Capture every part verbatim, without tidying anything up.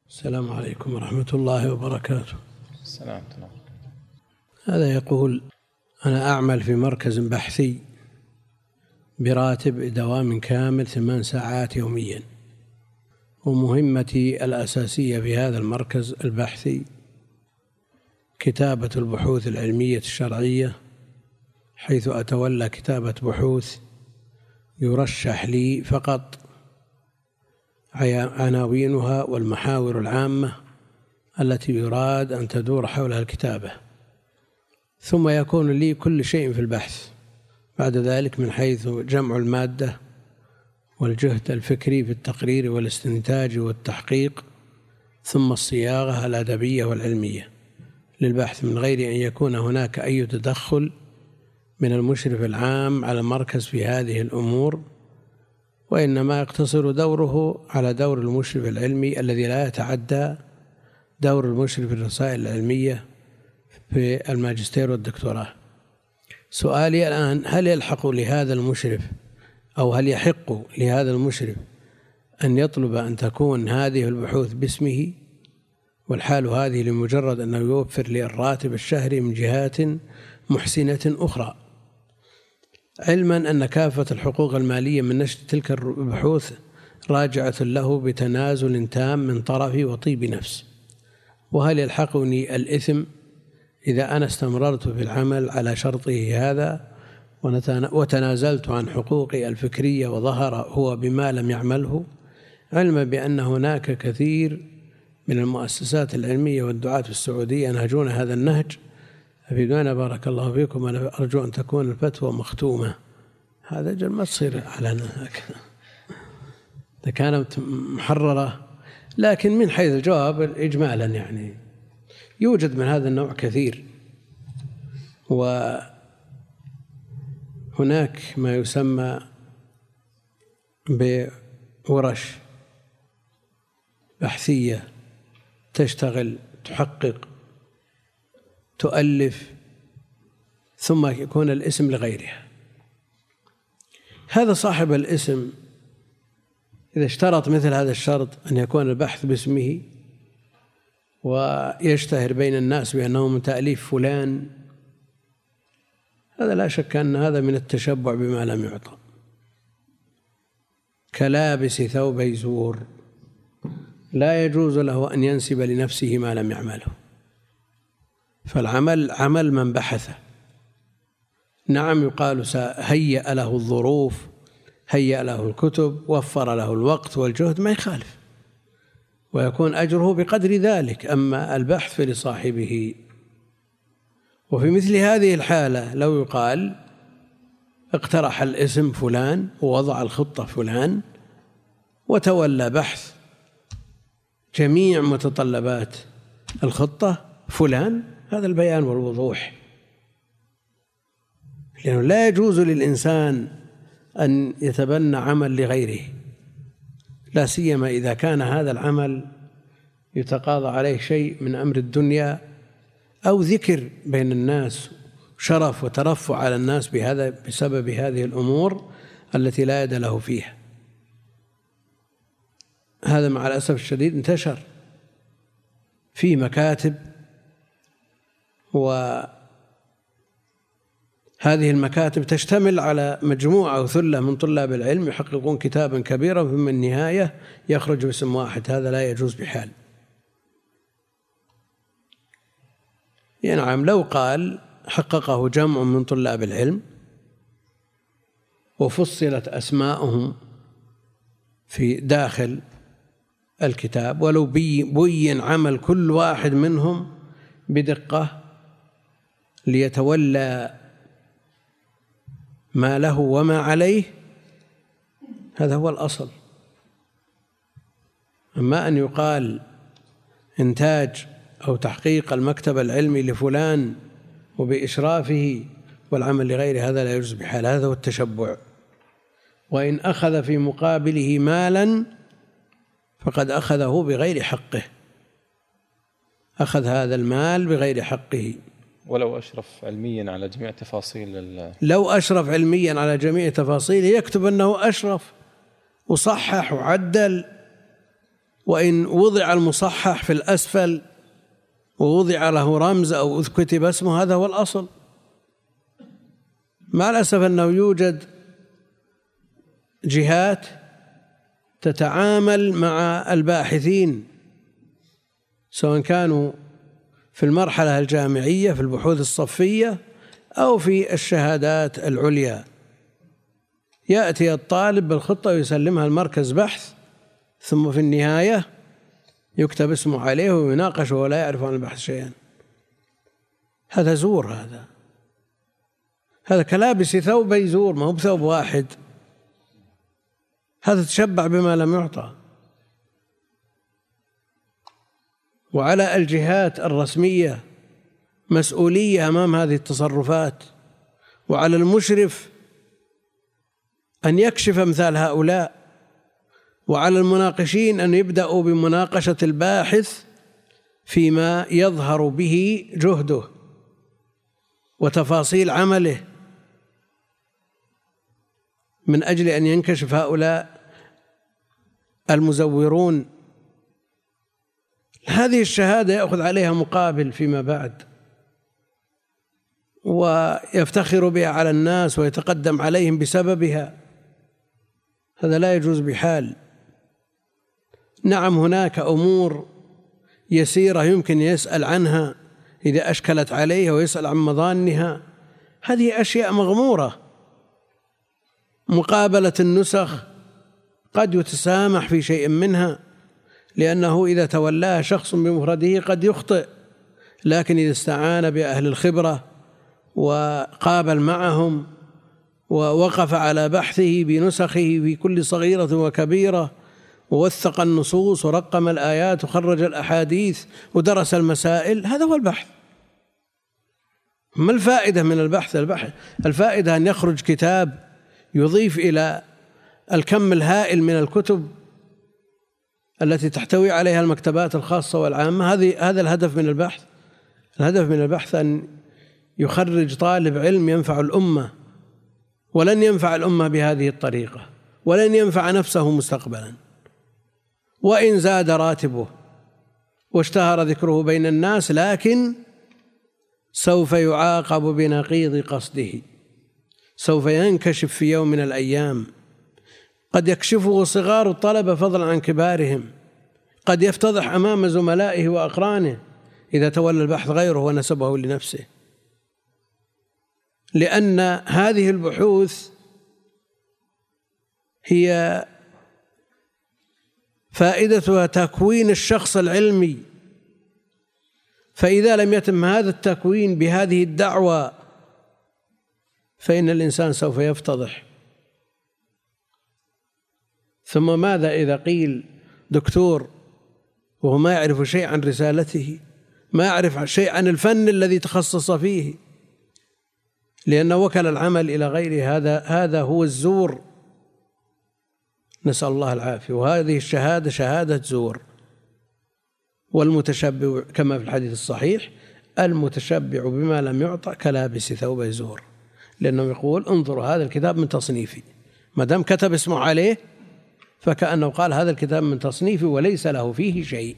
السلام عليكم ورحمة الله وبركاته. السلام. هذا يقول: أنا أعمل في مركز بحثي براتب دوام كامل ثمان ساعات يوميا، ومهمتي الأساسية في هذا المركز البحثي كتابة البحوث العلمية الشرعية، حيث أتولى كتابة بحوث يرشح لي فقط عناوينها والمحاور العامة التي يراد أن تدور حولها الكتابة، ثم يكون لي كل شيء في البحث بعد ذلك، من حيث جمع المادة والجهد الفكري في التقرير والاستنتاج والتحقيق، ثم الصياغة الأدبية والعلمية للبحث، من غير أن يكون هناك أي تدخل من المشرف العام على المركز في هذه الأمور، وإنما يقتصر دوره على دور المشرف العلمي الذي لا يتعدى دور المشرف الرسائل العلمية في الماجستير والدكتوراه. سؤالي الآن: هل يلحق لهذا المشرف أو هل يحق لهذا المشرف أن يطلب أن تكون هذه البحوث باسمه، والحال هذه لمجرد أنه يوفر لي الراتب الشهري من جهات محسنة أخرى، علما أن كافة الحقوق المالية من نشر تلك البحوث راجعة له بتنازل تام من طرفي وطيب نفس؟ وهل يلحقني الإثم إذا أنا استمررت في العمل على شرطه هذا وتنازلت عن حقوقي الفكرية وظهر هو بما لم يعمله، علما بأن هناك كثير من المؤسسات العلمية والدعاة في السعودية ينهجون هذا النهج؟ أفيدونا بارك الله فيكم. أنا أرجو أن تكون الفتوى مختومة. هذا جل ما تصير علنا هكذا، إذا كانت محررة. لكن من حيث الجواب إجمالا، يعني يوجد من هذا النوع كثير، وهناك ما يسمى بورش بحثية تشتغل، تحقق، تؤلف، ثم يكون الاسم لغيرها. هذا صاحب الاسم إذا اشترط مثل هذا الشرط أن يكون البحث باسمه ويشتهر بين الناس بأنه من تأليف فلان، هذا لا شك أن هذا من التشبع بما لم يعطى، كلابس ثوبي زور، لا يجوز له أن ينسب لنفسه ما لم يعمله، فالعمل عمل من بحث. نعم يقال هيأ له الظروف، هيأ له الكتب، وفر له الوقت والجهد، ما يخالف، ويكون أجره بقدر ذلك، أما البحث لصاحبه. وفي مثل هذه الحالة لو يقال اقترح الاسم فلان ووضع الخطة فلان وتولى بحث جميع متطلبات الخطة فلان، هذا البيان والوضوح، لأنه لا يجوز للإنسان أن يتبنى عمل لغيره، لا سيما إذا كان هذا العمل يتقاضى عليه شيء من أمر الدنيا أو ذكر بين الناس، شرف وترفع على الناس بهذا بسبب هذه الأمور التي لا يد له فيها. هذا مع الأسف الشديد انتشر في مكاتب، وهذه المكاتب تشتمل على مجموعة أو ثلة من طلاب العلم يحققون كتابا كبيرا، ثم النهاية يخرج باسم واحد. هذا لا يجوز بحال. نعم لو قال حققه جمع من طلاب العلم وفصلت أسماءهم في داخل الكتاب، ولو بين عمل كل واحد منهم بدقة ليتولى ما له وما عليه، هذا هو الأصل. أما أن يقال إنتاج أو تحقيق المكتب العلمي لفلان وبإشرافه والعمل لغيره، هذا لا يجوز بحال، هذا هو التشبع. وإن أخذ في مقابله مالا فقد أخذه بغير حقه، أخذ هذا المال بغير حقه. ولو أشرف علميا على جميع تفاصيل، لو أشرف علميا على جميع تفاصيله يكتب أنه أشرف وصحح وعدل، وإن وضع المصحح في الأسفل ووضع له رمز أو كتب اسمه هذا هو الأصل. مع الأسف أنه يوجد جهات تتعامل مع الباحثين سواء كانوا في المرحلة الجامعية في البحوث الصفية أو في الشهادات العليا، يأتي الطالب بالخطة ويسلمها المركز بحث، ثم في النهاية يكتب اسمه عليه ويناقش ولا يعرف عن البحث شيئا. هذا زور، هذا هذا كلابس ثوبي زور، ما هو بثوب واحد، هذا تشبع بما لم يعطى. وعلى الجهات الرسمية مسؤولية أمام هذه التصرفات، وعلى المشرف أن يكشف أمثال هؤلاء، وعلى المناقشين أن يبدأوا بمناقشة الباحث فيما يظهر به جهده وتفاصيل عمله من أجل أن ينكشف هؤلاء المزورون. هذه الشهادة يأخذ عليها مقابل فيما بعد ويفتخر بها على الناس ويتقدم عليهم بسببها، هذا لا يجوز بحال. نعم هناك أمور يسيرة يمكن يسأل عنها إذا أشكلت عليه ويسأل عن مظانها، هذه أشياء مغمورة. مقابلة النسخ قد يتسامح في شيء منها، لأنه إذا تولاها شخص بمفرده قد يخطئ، لكن إذا استعان بأهل الخبرة وقابل معهم ووقف على بحثه بنسخه في كل صغيرة وكبيرة ووثق النصوص ورقم الآيات وخرج الأحاديث ودرس المسائل، هذا هو البحث. ما الفائدة من البحث؟ البحث الفائدة أن يخرج كتاب يضيف إلى الكم الهائل من الكتب التي تحتوي عليها المكتبات الخاصة والعامة. هذه هذا الهدف من البحث. الهدف من البحث أن يخرج طالب علم ينفع الأمة، ولن ينفع الأمة بهذه الطريقة، ولن ينفع نفسه مستقبلا، وإن زاد راتبه واشتهر ذكره بين الناس، لكن سوف يعاقب بنقيض قصده، سوف ينكشف في يوم من الأيام، قد يكشفه صغار الطلبة فضلا عن كبارهم، قد يفتضح أمام زملائه وأقرانه إذا تولى البحث غيره ونسبه لنفسه. لأن هذه البحوث هي فائدتها تكوين الشخص العلمي، فإذا لم يتم هذا التكوين بهذه الدعوة فإن الإنسان سوف يفتضح. ثم ماذا إذا قيل دكتور وهو ما يعرف شيء عن رسالته، ما يعرف شيء عن الفن الذي تخصص فيه، لأنه وكل العمل إلى غيره؟ هذا هذا هو الزور، نسأل الله العافية. وهذه الشهادة شهادة زور. والمتشبع كما في الحديث الصحيح: المتشبع بما لم يعطى كلابس ثوب زور، لأنه يقول انظروا هذا الكتاب من تصنيفي، ما دام كتب اسمه عليه فكأنه قال هذا الكتاب من تصنيفي وليس له فيه شيء.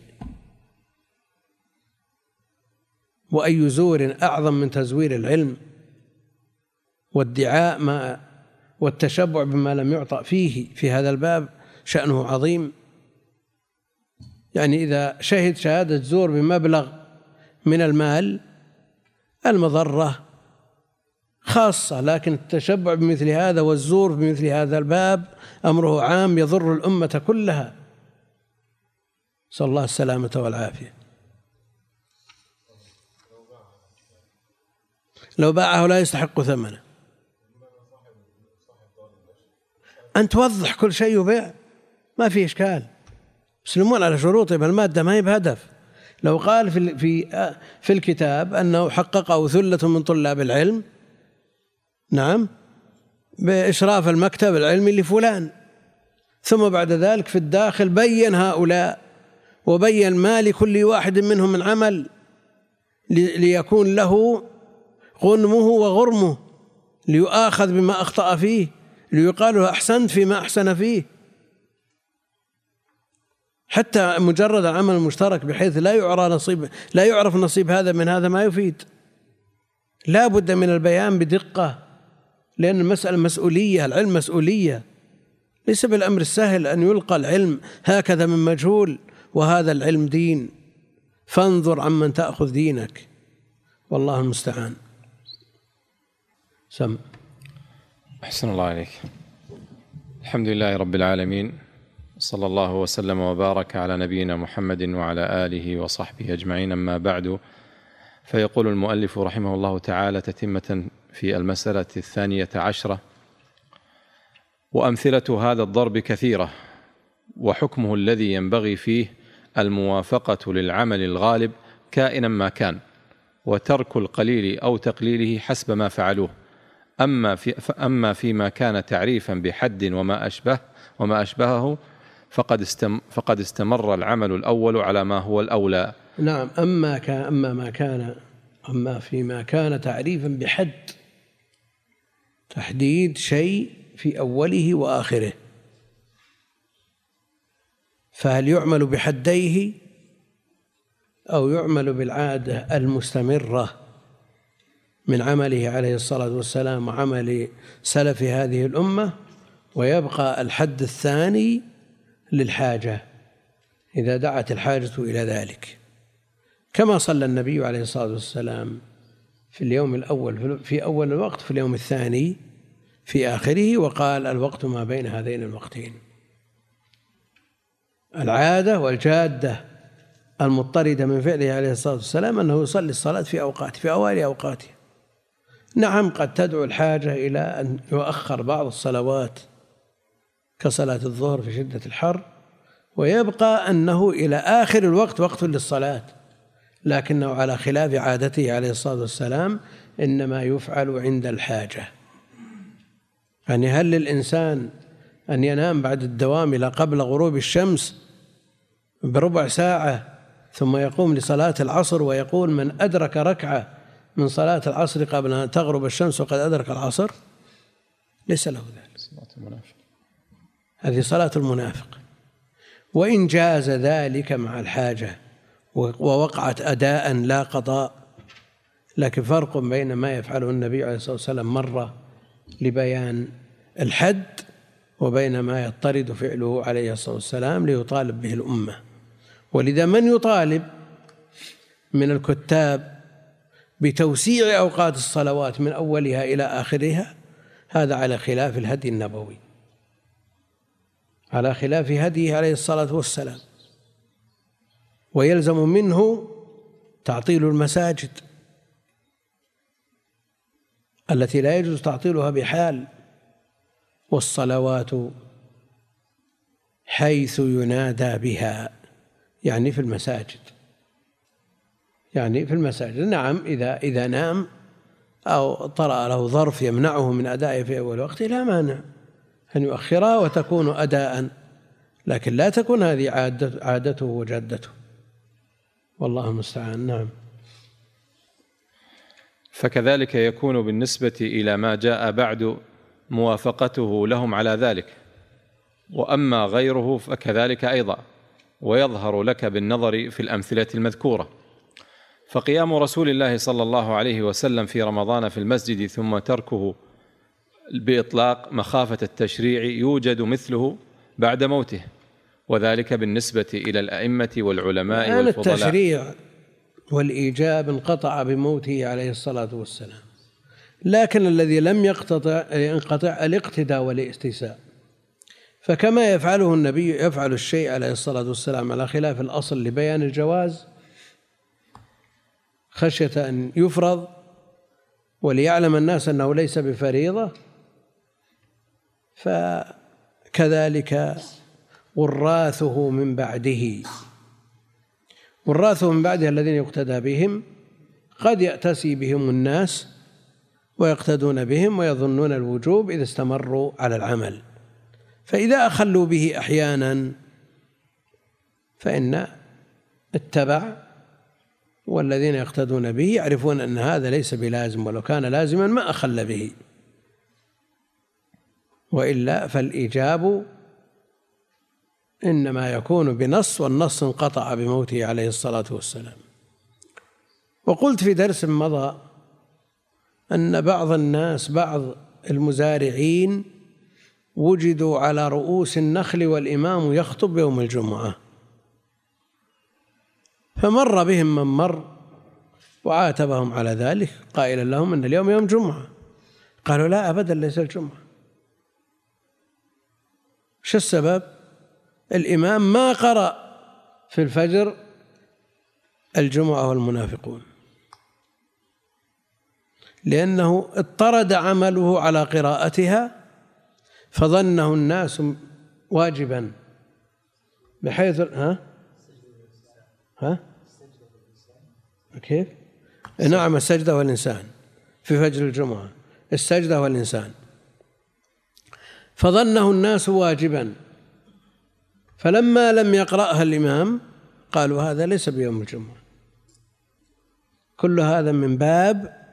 وأي زور أعظم من تزوير العلم وادعاء ما والتشبع بما لم يعطى فيه؟ في هذا الباب شأنه عظيم. يعني إذا شهد شهادة زور بمبلغ من المال المضرة خاصة، لكن التشبع بمثل هذا والزور بمثل هذا الباب أمره عام يضر الأمة كلها، نسأل الله السلامة والعافية. لو باعه لا يستحق ثمنه. أن توضح كل شيء يبيع ما في إشكال، يسلمون على شروطه، بالمادة ما هي بهدف. لو قال في في في الكتاب أنه حققه ثلة من طلاب العلم، نعم، بإشراف المكتب العلمي لفلان، ثم بعد ذلك في الداخل بين هؤلاء وبين ما لكل واحد منهم من عمل ليكون له غنمه وغرمه، ليؤاخذ بما أخطأ فيه، ليقال له أحسنت فيما أحسن فيه. حتى مجرد العمل المشترك بحيث لا يعرف نصيب لا يعرف نصيب هذا من هذا ما يفيد، لا بد من البيان بدقة، لأن المسألة مسؤولية، العلم مسؤولية، ليس بالأمر السهل أن يلقى العلم هكذا من مجهول، وهذا العلم دين، فانظر عمن تأخذ دينك، والله المستعان. سم. أحسن الله عليك. الحمد لله رب العالمين، صلى الله وسلم وبارك على نبينا محمد وعلى آله وصحبه أجمعين، أما بعد، فيقول المؤلف رحمه الله تعالى تتمة في المسألة الثانية عشرة: وأمثلة هذا الضرب كثيرة، وحكمه الذي ينبغي فيه الموافقة للعمل الغالب كائنا ما كان، وترك القليل أو تقليله حسب ما فعلوه. أما في أما فيما كان تعريفا بحد وما أشبه وما أشبهه فقد استم فقد استمر العمل الأول على ما هو الأولى. نعم. أما كان أما ما كان أما فيما كان تعريفا بحد، تحديد شيء في أوله وآخره، فهل يعمل بحديه أو يعمل بالعادة المستمرة من عمله عليه الصلاة والسلام وعمل سلف هذه الأمة، ويبقى الحد الثاني للحاجة إذا دعت الحاجة إلى ذلك، كما صلى النبي عليه الصلاة والسلام في اليوم الأول في أول الوقت، في اليوم الثاني في آخره، وقال: الوقت ما بين هذين الوقتين. العادة والجادة المضطردة من فعله عليه الصلاة والسلام أنه يصلي الصلاة في أوقات في أوائل أوقاتها. نعم، قد تدعو الحاجة إلى أن يؤخر بعض الصلوات كصلاة الظهر في شدة الحر، ويبقى أنه إلى آخر الوقت وقت للصلاة، لكنه على خلاف عادته عليه الصلاة والسلام إنما يفعل عند الحاجة. يعني هل للإنسان أن ينام بعد الدوام إلى قبل غروب الشمس بربع ساعة ثم يقوم لصلاة العصر ويقول: من أدرك ركعة من صلاة العصر قبل أن تغرب الشمس وقد أدرك العصر؟ ليس له ذلك. هذه صلاة المنافق. وإن جاز ذلك مع الحاجة ووقعت أداء لا قضاء، لكن فرق بين ما يفعله النبي عليه الصلاة والسلام مرة لبيان الحد وبين ما يضطرد فعله عليه الصلاة والسلام ليطالب به الأمة. ولذا من يطالب من الكتاب بتوسيع أوقات الصلوات من أولها إلى آخرها، هذا على خلاف الهدي النبوي، على خلاف هديه عليه الصلاة والسلام، ويلزم منه تعطيل المساجد التي لا يجوز تعطيلها بحال، والصلوات حيث ينادى بها، يعني في المساجد، يعني في المساجد. نعم، إذا إذا نام أو طرأ له ظرف يمنعه من أدائه في أول وقت لا مانع أن يؤخرها وتكون أداء، لكن لا تكون هذه عادته وجادته، والله المستعان. نعم. فكذلك يكون بالنسبة إلى ما جاء بعد موافقته لهم على ذلك، وأما غيره فكذلك أيضا، ويظهر لك بالنظر في الأمثلة المذكورة. فقيام رسول الله صلى الله عليه وسلم في رمضان في المسجد ثم تركه بإطلاق مخافة التشريع يوجد مثله بعد موته، وذلك بالنسبة إلى الأئمة والعلماء والفضلاء. التشريع والإيجاب انقطع بموته عليه الصلاة والسلام، لكن الذي لم يقتطع ينقطع الاقتداء والاستيساء. فكما يفعله النبي يفعل الشيء عليه الصلاة والسلام على خلاف الأصل لبيان الجواز خشية أن يفرض وليعلم الناس أنه ليس بفريضة، فكذلك وراثه من بعده وراثه من بعده الذين يقتدى بهم قد يأتسي بهم الناس ويقتدون بهم ويظنون الوجوب إذا استمروا على العمل، فإذا أخلوا به أحيانا فإن اتبع، والذين يقتدون به يعرفون أن هذا ليس بلازم، ولو كان لازما ما أخل به، وإلا فالإيجاب إنما يكون بنص، والنص انقطع بموته عليه الصلاة والسلام. وقلت في درس مضى أن بعض الناس بعض المزارعين وجدوا على رؤوس النخل والإمام يخطب يوم الجمعة، فمر بهم من مر وعاتبهم على ذلك قائلا لهم أن اليوم يوم جمعة. قالوا لا أبدا ليس الجمعة. شو السبب؟ الإمام ما قرأ في الفجر الجمعة والمنافقون، لأنه اضطرد عمله على قراءتها فظنه الناس واجبا، بحيث ها ها كيف؟ نعم، السجدة والإنسان في فجر الجمعة، السجدة والإنسان، فظنه الناس واجبا، فلما لم يقرأها الإمام قالوا هذا ليس بيوم الجمعة. كل هذا من باب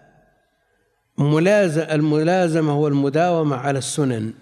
الملازمة والمداومة على السنن،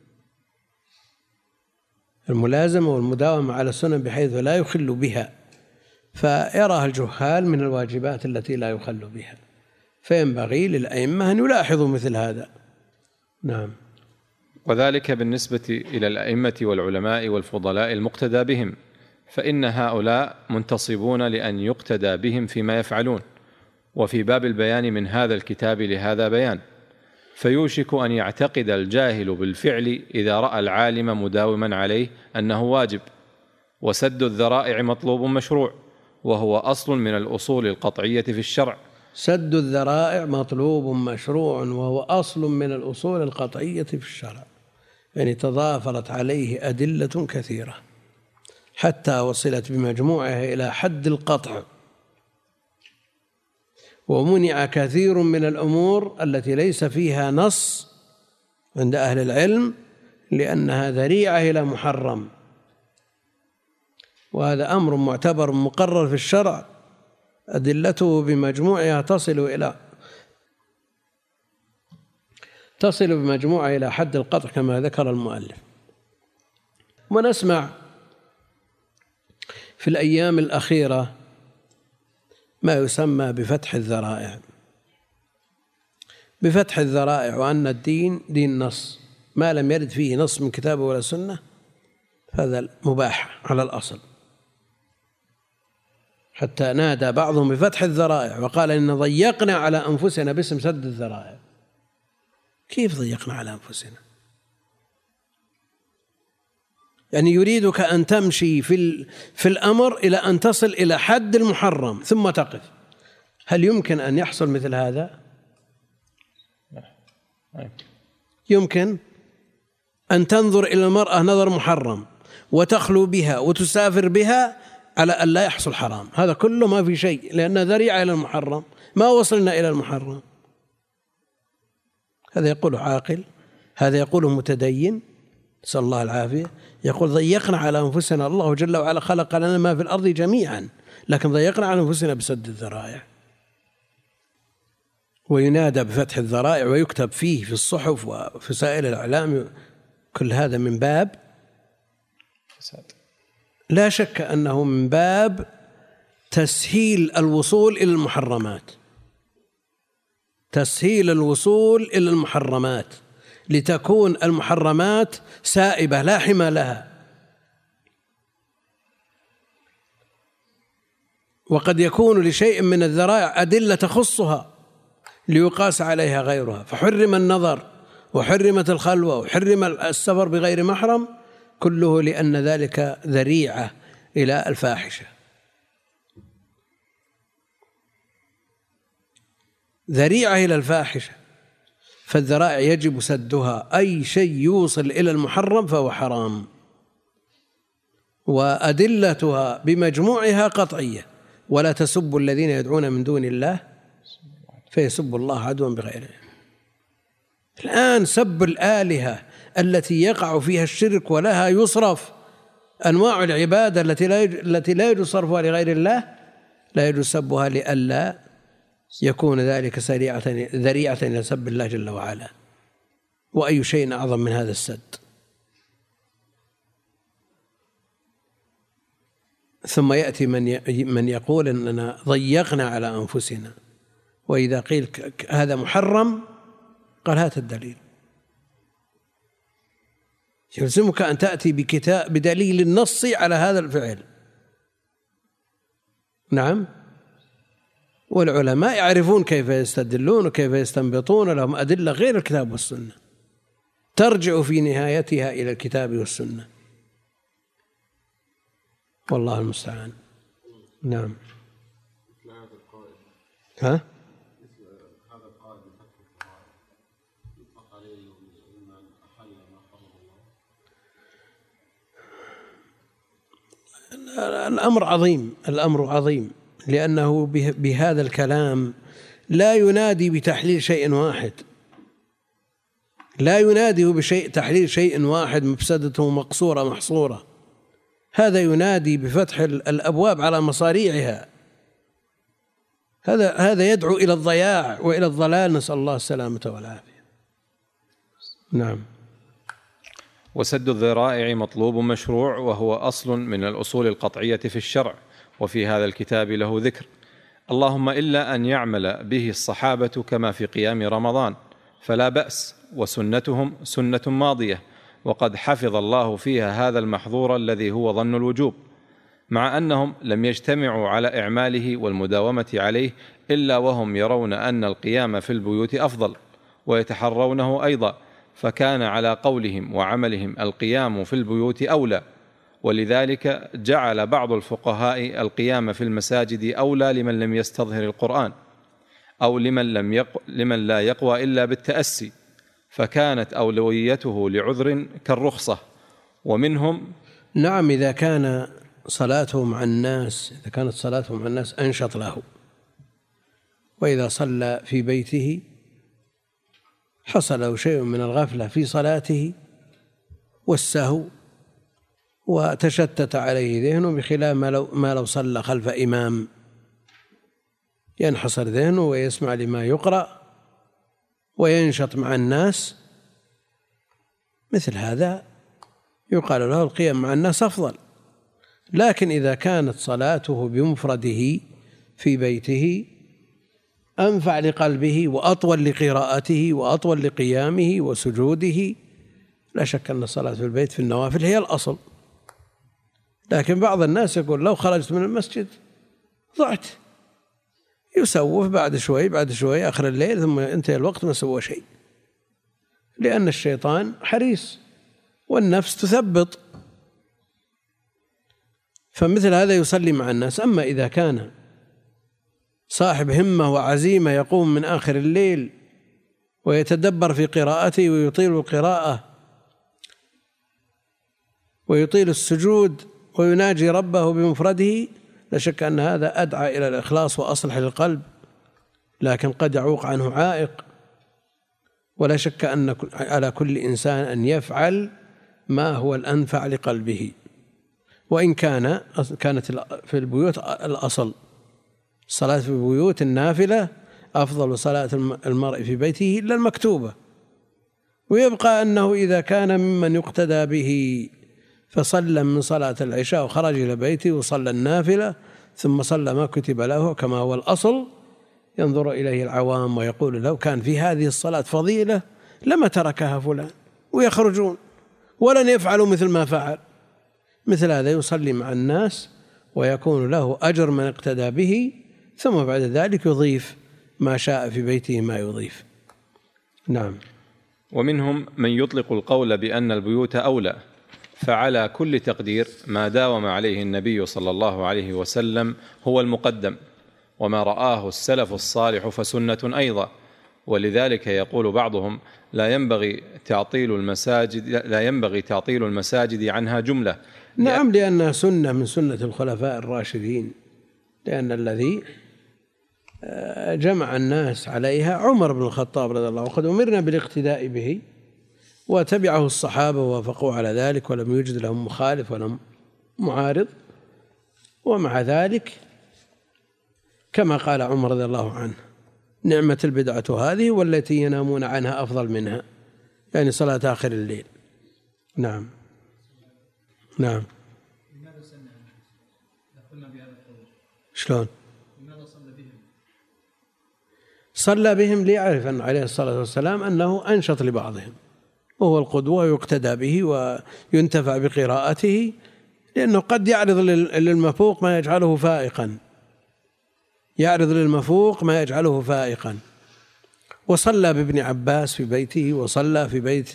الملازمة والمداومة على السنن بحيث لا يخل بها، فيراها الجهال من الواجبات التي لا يخل بها، فينبغي للأئمة أن يلاحظوا مثل هذا. نعم. وذلك بالنسبة إلى الأئمة والعلماء والفضلاء المقتدى بهم، فإن هؤلاء منتصبون لأن يقتدى بهم فيما يفعلون. وفي باب البيان من هذا الكتاب لهذا بيان، فيوشك أن يعتقد الجاهل بالفعل إذا رأى العالم مداوما عليه أنه واجب. وسد الذرائع مطلوب مشروع، وهو أصل من الأصول القطعية في الشرع. سد الذرائع مطلوب مشروع وهو أصل من الأصول القطعية في الشرع، يعني تضافرت عليه أدلة كثيرة حتى وصلت بمجموعها إلى حد القطع، ومنع كثير من الأمور التي ليس فيها نص عند أهل العلم لأنها ذريعة إلى محرم، وهذا أمر معتبر مقرر في الشرع أدلته بمجموعها تصل إلى تصل بمجموعها إلى حد القطع كما ذكر المؤلف. ونسمع في الأيام الأخيرة ما يسمى بفتح الذرائع، بفتح الذرائع، وأن الدين دين نص، ما لم يرد فيه نص من كتاب ولا سنة هذا مباح على الأصل، حتى نادى بعضهم بفتح الذرائع وقال إن ضيقنا على أنفسنا باسم سد الذرائع. كيف ضيقنا على أنفسنا؟ يعني يريدك أن تمشي في في الأمر إلى أن تصل إلى حد المحرم ثم تقف. هل يمكن أن يحصل مثل هذا؟ يمكن أن تنظر إلى المرأة نظر محرم وتخلو بها وتسافر بها على أن لا يحصل حرام، هذا كله ما في شيء، لأن ذريعة إلى المحرم، ما وصلنا إلى المحرم. هذا يقول عاقل، هذا يقول متدين، نسأل الله العافية، يقول ضيقنا على أنفسنا، الله جل وعلا خلق لنا ما في الأرض جميعا، لكن ضيقنا على أنفسنا بسد الذرائع. وينادى بفتح الذرائع ويكتب فيه في الصحف وفي سائل الإعلام، كل هذا من باب، لا شك أنه من باب تسهيل الوصول إلى المحرمات، تسهيل الوصول إلى المحرمات لتكون المحرمات سائبة لا حمى لها. وقد يكون لشيء من الذرائع أدلة تخصها ليقاس عليها غيرها، فحرم النظر وحرمت الخلوة وحرم السفر بغير محرم، كله لأن ذلك ذريعة إلى الفاحشة، ذريعة إلى الفاحشة. فالذرائع يجب سدها، أي شيء يوصل إلى المحرم فهو حرام، وأدلتها بمجموعها قطعية. ولا تسبوا الذين يدعون من دون الله فيسبوا الله عدوا بغير علم. الآن سب الآلهة التي يقع فيها الشرك ولها يصرف أنواع العبادة التي لا التي لا يجوز صرفها لغير الله، لا يجوز سبها لئلا يكون ذلك سريعة ذريعة إلى سب الله جل وعلا. وأي شيء أعظم من هذا السد؟ ثم يأتي من من يقول أننا ضيقنا على أنفسنا، وإذا قيل هذا محرم قال هات الدليل. يلزمك أن تأتي بكتاب بدليل النص على هذا الفعل. نعم. والعلماء يعرفون كيف يستدلون وكيف يستنبطون، لهم أدلة غير الكتاب والسنة ترجع في نهايتها إلى الكتاب والسنة، والله المستعان. نعم. ها؟ الأمر عظيم، الأمر عظيم، لأنه بهذا الكلام لا ينادي بتحليل شيء واحد، لا ينادي بشيء تحليل شيء واحد مفسدته مقصورة محصورة، هذا ينادي بفتح الأبواب على مصاريعها، هذا هذا يدعو إلى الضياع وإلى الضلال، نسأل الله السلامة والعافية. نعم. وسد الذرائع مطلوب مشروع، وهو أصل من الأصول القطعية في الشرع، وفي هذا الكتاب له ذكر، اللهم إلا أن يعمل به الصحابة كما في قيام رمضان فلا بأس، وسنتهم سنة ماضية، وقد حفظ الله فيها هذا المحظور الذي هو ظن الوجوب، مع أنهم لم يجتمعوا على إعماله والمداومة عليه إلا وهم يرون أن القيام في البيوت أفضل ويتحرونه أيضا، فكان على قولهم وعملهم القيام في البيوت أولى، ولذلك جعل بعض الفقهاء القيام في المساجد أولى لمن لم يستظهر القرآن، أو لمن, لم يق... لمن لا يقوى إلا بالتأسي، فكانت أولويته لعذر كالرخصة. ومنهم نعم إذا كان صلاته مع الناس إذا كانت صلاته مع الناس أنشط له، وإذا صلى في بيته حصل له شيء من الغفلة في صلاته والسهو وتشتت عليه ذهنه، بخلاف ما لو, ما لو صلى خلف إمام ينحصر ذهنه ويسمع لما يقرأ وينشط مع الناس، مثل هذا يقال له القيام مع الناس أفضل. لكن إذا كانت صلاته بمفرده في بيته أنفع لقلبه وأطول لقراءته وأطول لقيامه وسجوده، لا شك أن الصلاة في البيت في النوافل هي الأصل. لكن بعض الناس يقول لو خرجت من المسجد ضعت، يسوف بعد شوي بعد شوي آخر الليل ثم انتهى الوقت ما سوى شيء، لأن الشيطان حريص والنفس تثبط، فمثل هذا يصلي مع الناس. أما إذا كان صاحب همة وعزيمة يقوم من آخر الليل ويتدبر في قراءته ويطيل القراءة ويطيل السجود ويناجي ربه بمفرده، لا شك أن هذا أدعى إلى الإخلاص وأصلح للقلب، لكن قد يعوق عنه عائق. ولا شك أن على كل إنسان أن يفعل ما هو الأنفع لقلبه، وإن كان كانت في البيوت الأصل الصلاة في البيوت النافلة أفضل صلاة المرء في بيته إلا المكتوبة، ويبقى أنه إذا كان ممن يقتدى به فصلى من صلاة العشاء وخرج إلى بيته وصلى النافلة ثم صلى ما كتب له كما هو الأصل، ينظر إليه العوام ويقول لو كان في هذه الصلاة فضيلة لما تركها فلان، ويخرجون ولن يفعلوا مثل ما فعل. مثل هذا يصلي مع الناس ويكون له أجر من اقتدى به، ثم بعد ذلك يضيف ما شاء في بيته ما يضيف. نعم. ومنهم من يطلق القول بأن البيوت أولى، فعلى كل تقدير ما داوم عليه النبي صلى الله عليه وسلم هو المقدم، وما رآه السلف الصالح فسنة أيضا. ولذلك يقول بعضهم لا ينبغي تعطيل المساجد لا ينبغي تعطيل المساجد عنها جملة. نعم، لأنها سنة من سنة الخلفاء الراشدين، لأن الذي جمع الناس عليها عمر بن الخطاب رضي الله عنه، وقد أمرنا بالاقتداء به، وتبعه الصحابة ووافقوا على ذلك ولم يوجد لهم مخالف ولا معارض. ومع ذلك كما قال عمر رضي الله عنه نعمة البدعة هذه والتي ينامون عنها أفضل منها، يعني صلاة آخر الليل. نعم. نعم. شلون؟ صلى بهم ليعرف أن عليه الصلاة والسلام أنه أنشط لبعضهم، وهو القدوة ويقتدى به وينتفع بقراءته، لأنه قد يعرض للمفوق ما يجعله فائقا يعرض للمفوق ما يجعله فائقا وصلى بابن عباس في بيته، وصلى في بيت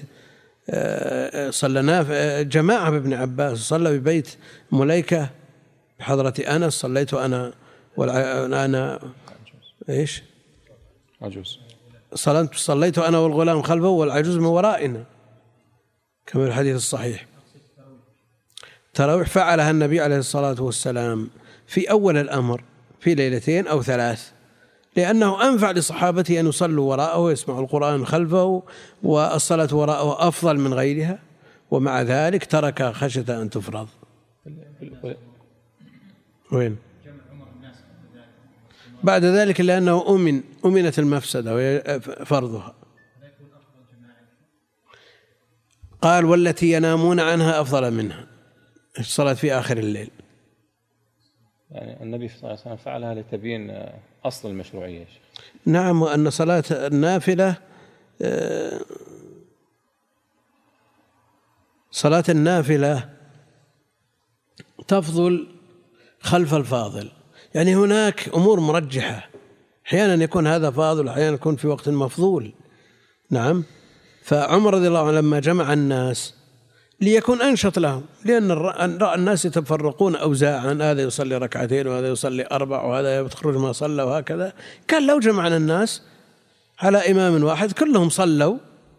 صلى جماعة بابن عباس، صلى ببيت مليكة بحضرة أنس، صليت أنا وأنا إيش عجوز، صليت صليت أنا والغلام خلفه والعجوز من ورائنا، كما في الحديث الصحيح. تراويح فعلها النبي عليه الصلاة والسلام في أول الأمر في ليلتين أو ثلاث، لأنه أنفع لصحابته أن يصلوا وراءه ويسمعوا القرآن خلفه، والصلاة وراءه أفضل من غيرها، ومع ذلك ترك خشية أن تفرض. وين؟ بعد ذلك لأنه أمن أمنت المفسدة وفرضها. قال والتي ينامون عنها أفضل منها، الصلاة في آخر الليل. يعني النبي صلى الله عليه وسلم فعلها لتبيين أصل المشروعية. نعم، وأن صلاة النافلة صلاة النافلة تفضل خلف الفاضل، يعني هناك أمور مرجحة، أحيانا يكون هذا فاضل وأحيانا يكون في وقت مفضول. نعم، فعمر رضي الله عنه لما جمع الناس ليكون أنشط لهم، لأن رأى الناس يتفرقون أوزاعا، هذا يصلي ركعتين وهذا يصلي أربع وهذا يخرج ما صلى وهكذا، كان لو جمعنا الناس على إمام واحد كلهم صلوا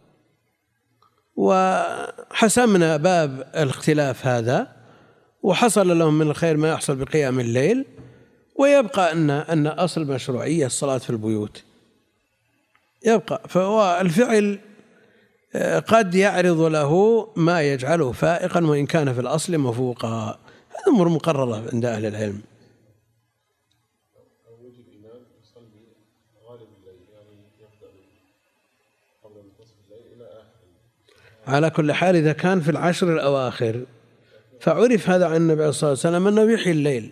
وحسمنا باب الاختلاف هذا، وحصل لهم من الخير ما يحصل بقيام الليل، ويبقى أن أن أصل مشروعية الصلاة في البيوت يبقى. فهو الفعل قد يعرض له ما يجعله فائقا وإن كان في الأصل مفوقا، هذا أمور مقررة عند أهل العلم. على كل حال إذا كان في العشر الأواخر فعرف هذا عن النبي صلى الله عليه وسلم أنه يحيي الليل،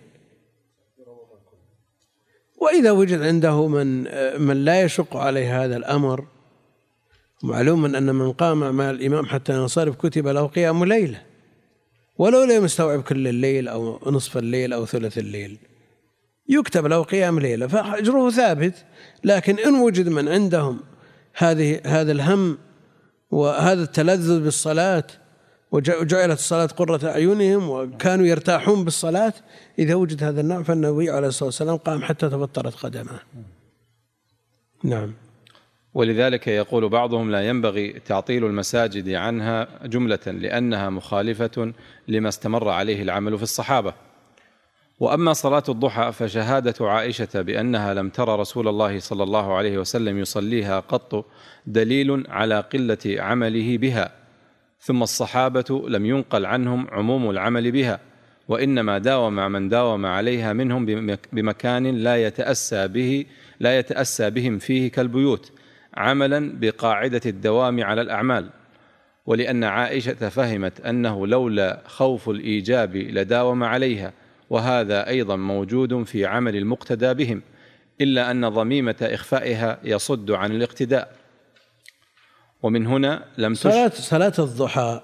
وإذا وجد عنده من من لا يشق عليه هذا الأمر، معلوم أن من قام مع الإمام حتى ينصرف كتب له قيام ليلة، ولو لم يستوعب كل الليل أو نصف الليل أو ثلث الليل يكتب له قيام ليلة، فأجره ثابت. لكن إن وجد من عندهم هذه هذا الهم وهذا التلذذ بالصلاة وجعلت الصلاة قرة أعينهم وكانوا يرتاحون بالصلاة، إذا وجد هذا النوع فالنبي عليه الصلاة والسلام قام حتى تبطرت قدمه. نعم. ولذلك يقول بعضهم لا ينبغي تعطيل المساجد عنها جملة لأنها مخالفة لما استمر عليه العمل في الصحابة. وأما صلاة الضحى فشهادة عائشة بأنها لم ترى رسول الله صلى الله عليه وسلم يصليها قط دليل على قلة عمله بها، ثم الصحابة لم ينقل عنهم عموم العمل بها، وإنما داوم من داوم عليها منهم بمكان لا يتأسى به لا يتأسى بهم فيه كالبيوت، عملا بقاعدة الدوام على الأعمال. ولأن عائشة فهمت أنه لولا خوف الإيجاب لداوم عليها، وهذا أيضا موجود في عمل المقتدى بهم، إلا أن ضميمة إخفائها يصد عن الاقتداء. ومن هنا لم صلاة, صلاة الضحى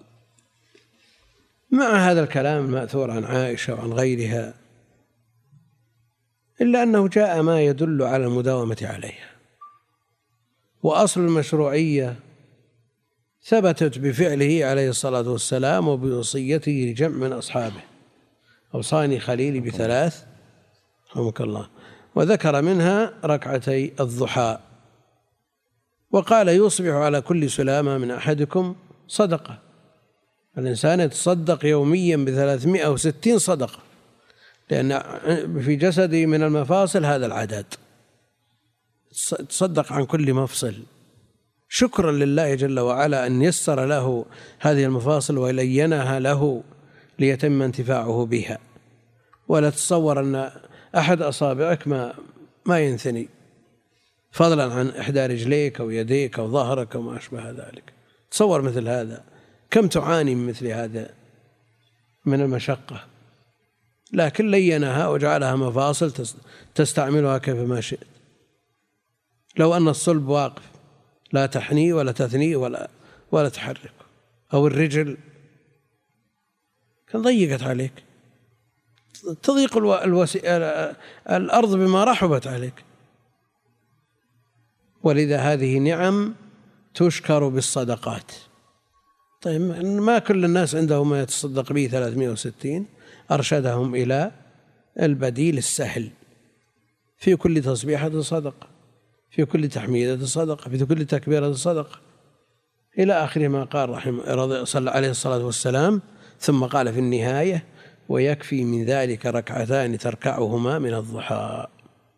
مع هذا الكلام المأثور عن عائشة وعن غيرها، إلا أنه جاء ما يدل على المداومة عليها، وأصل المشروعية ثبتت بفعله عليه الصلاة والسلام وبوصيته لجمع من أصحابه، أوصاني خليلي بثلاث رحمك الله، وذكر منها ركعتي الضحى، وقال يصبح على كل سلامة من أحدكم صدقة، الإنسان يتصدق يوميا بثلاثمائة وستين صدقة، لأن في جسده من المفاصل هذا العدد، تصدق عن كل مفصل شكرا لله جل وعلا أن يسر له هذه المفاصل ولينها له ليتم انتفاعه بها. ولا تتصور أن أحد أصابعك ما ما ينثني، فضلا عن إحدى رجليك أو يديك أو ظهرك وما أشبه ذلك. تصور مثل هذا، كم تعاني من مثل هذا من المشقة، لكن لينها وجعلها مفاصل تستعملها كيفما شئت. لو أن الصلب واقف لا تحنيه ولا تثنيه ولا ولا تحركه، أو الرجل كان ضيقت عليك، تضيق الوسي... الأرض بما رحبت عليك. ولذا هذه نعم تشكر بالصدقات. طيب ما كل الناس عندهم ما يتصدق به ثلاثمائة وستين، أرشدهم إلى البديل السهل، في كل تصبيحة صدقة، في كل تحميدة صدقة، في كل تكبيرة صدقة، إلى آخر ما قال رحمه صلى عليه الصلاة والسلام. ثم قال في النهاية: ويكفي من ذلك ركعتان تركعهما من الضحى.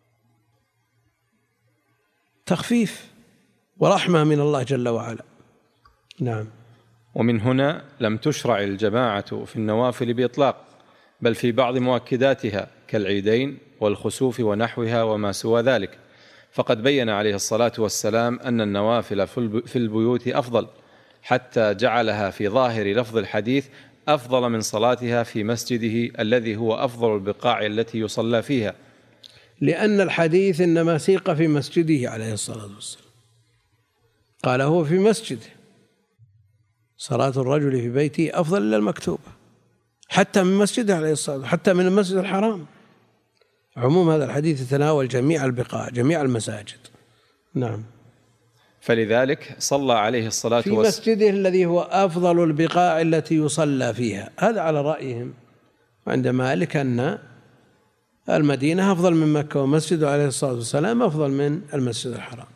تخفيف ورحمة من الله جل وعلا. نعم. ومن هنا لم تشرع الجماعة في النوافل بإطلاق، بل في بعض مؤكداتها كالعيدين والخسوف ونحوها وما سوى ذلك. فقد بين عليه الصلاة والسلام أن النوافل في البيوت أفضل، حتى جعلها في ظاهر لفظ الحديث أفضل من صلاتها في مسجده الذي هو أفضل البقاع التي يصلى فيها، لأن الحديث إنما سيق في مسجده عليه الصلاة والسلام، قال هو في مسجده، صلاة الرجل في بيته أفضل إلا المكتوبة، حتى من مسجده عليه الصلاة والسلام، حتى من المسجد الحرام. عموم هذا الحديث يتناول جميع البقاع، جميع المساجد. نعم. فلذلك صلى عليه الصلاة والسلام في مسجده الذي هو أفضل البقاع التي يصلى فيها. هذا على رأيهم. وعند مالك أن المدينة أفضل من مكة، ومسجده عليه الصلاة والسلام أفضل من المسجد الحرام.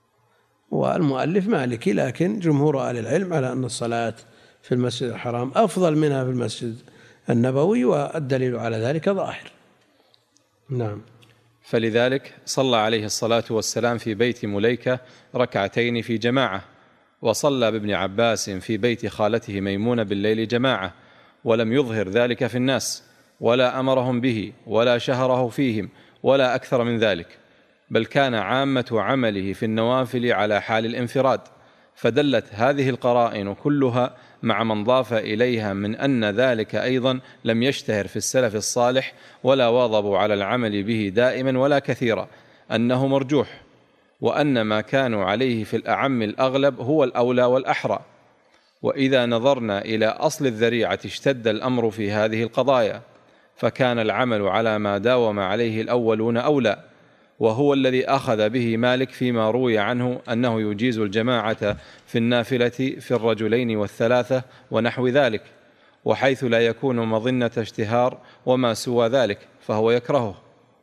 والمؤلف مالكي، لكن جمهور أهل العلم على أن الصلاة في المسجد الحرام أفضل منها في المسجد النبوي، والدليل على ذلك ظاهر. نعم. فلذلك صلى عليه الصلاة والسلام في بيت مليكة ركعتين في جماعة، وصلى بابن عباس في بيت خالته ميمونة بالليل جماعة، ولم يظهر ذلك في الناس، ولا أمرهم به، ولا شهره فيهم، ولا أكثر من ذلك، بل كان عامة عمله في النوافل على حال الانفراد. فدلت هذه القرائن كلها مع من ضاف إليها من أن ذلك أيضا لم يشتهر في السلف الصالح، ولا واظبوا على العمل به دائما ولا كثيرا، أنه مرجوح، وأن ما كانوا عليه في الأعم الأغلب هو الأولى والأحرى. وإذا نظرنا إلى أصل الذريعة اشتد الأمر في هذه القضايا، فكان العمل على ما داوم عليه الأولون أولى، وهو الذي أخذ به مالك فيما روي عنه أنه يجيز الجماعة في النافلة في الرجلين والثلاثة ونحو ذلك، وحيث لا يكون مظنة اشتهار وما سوى ذلك فهو يكرهه.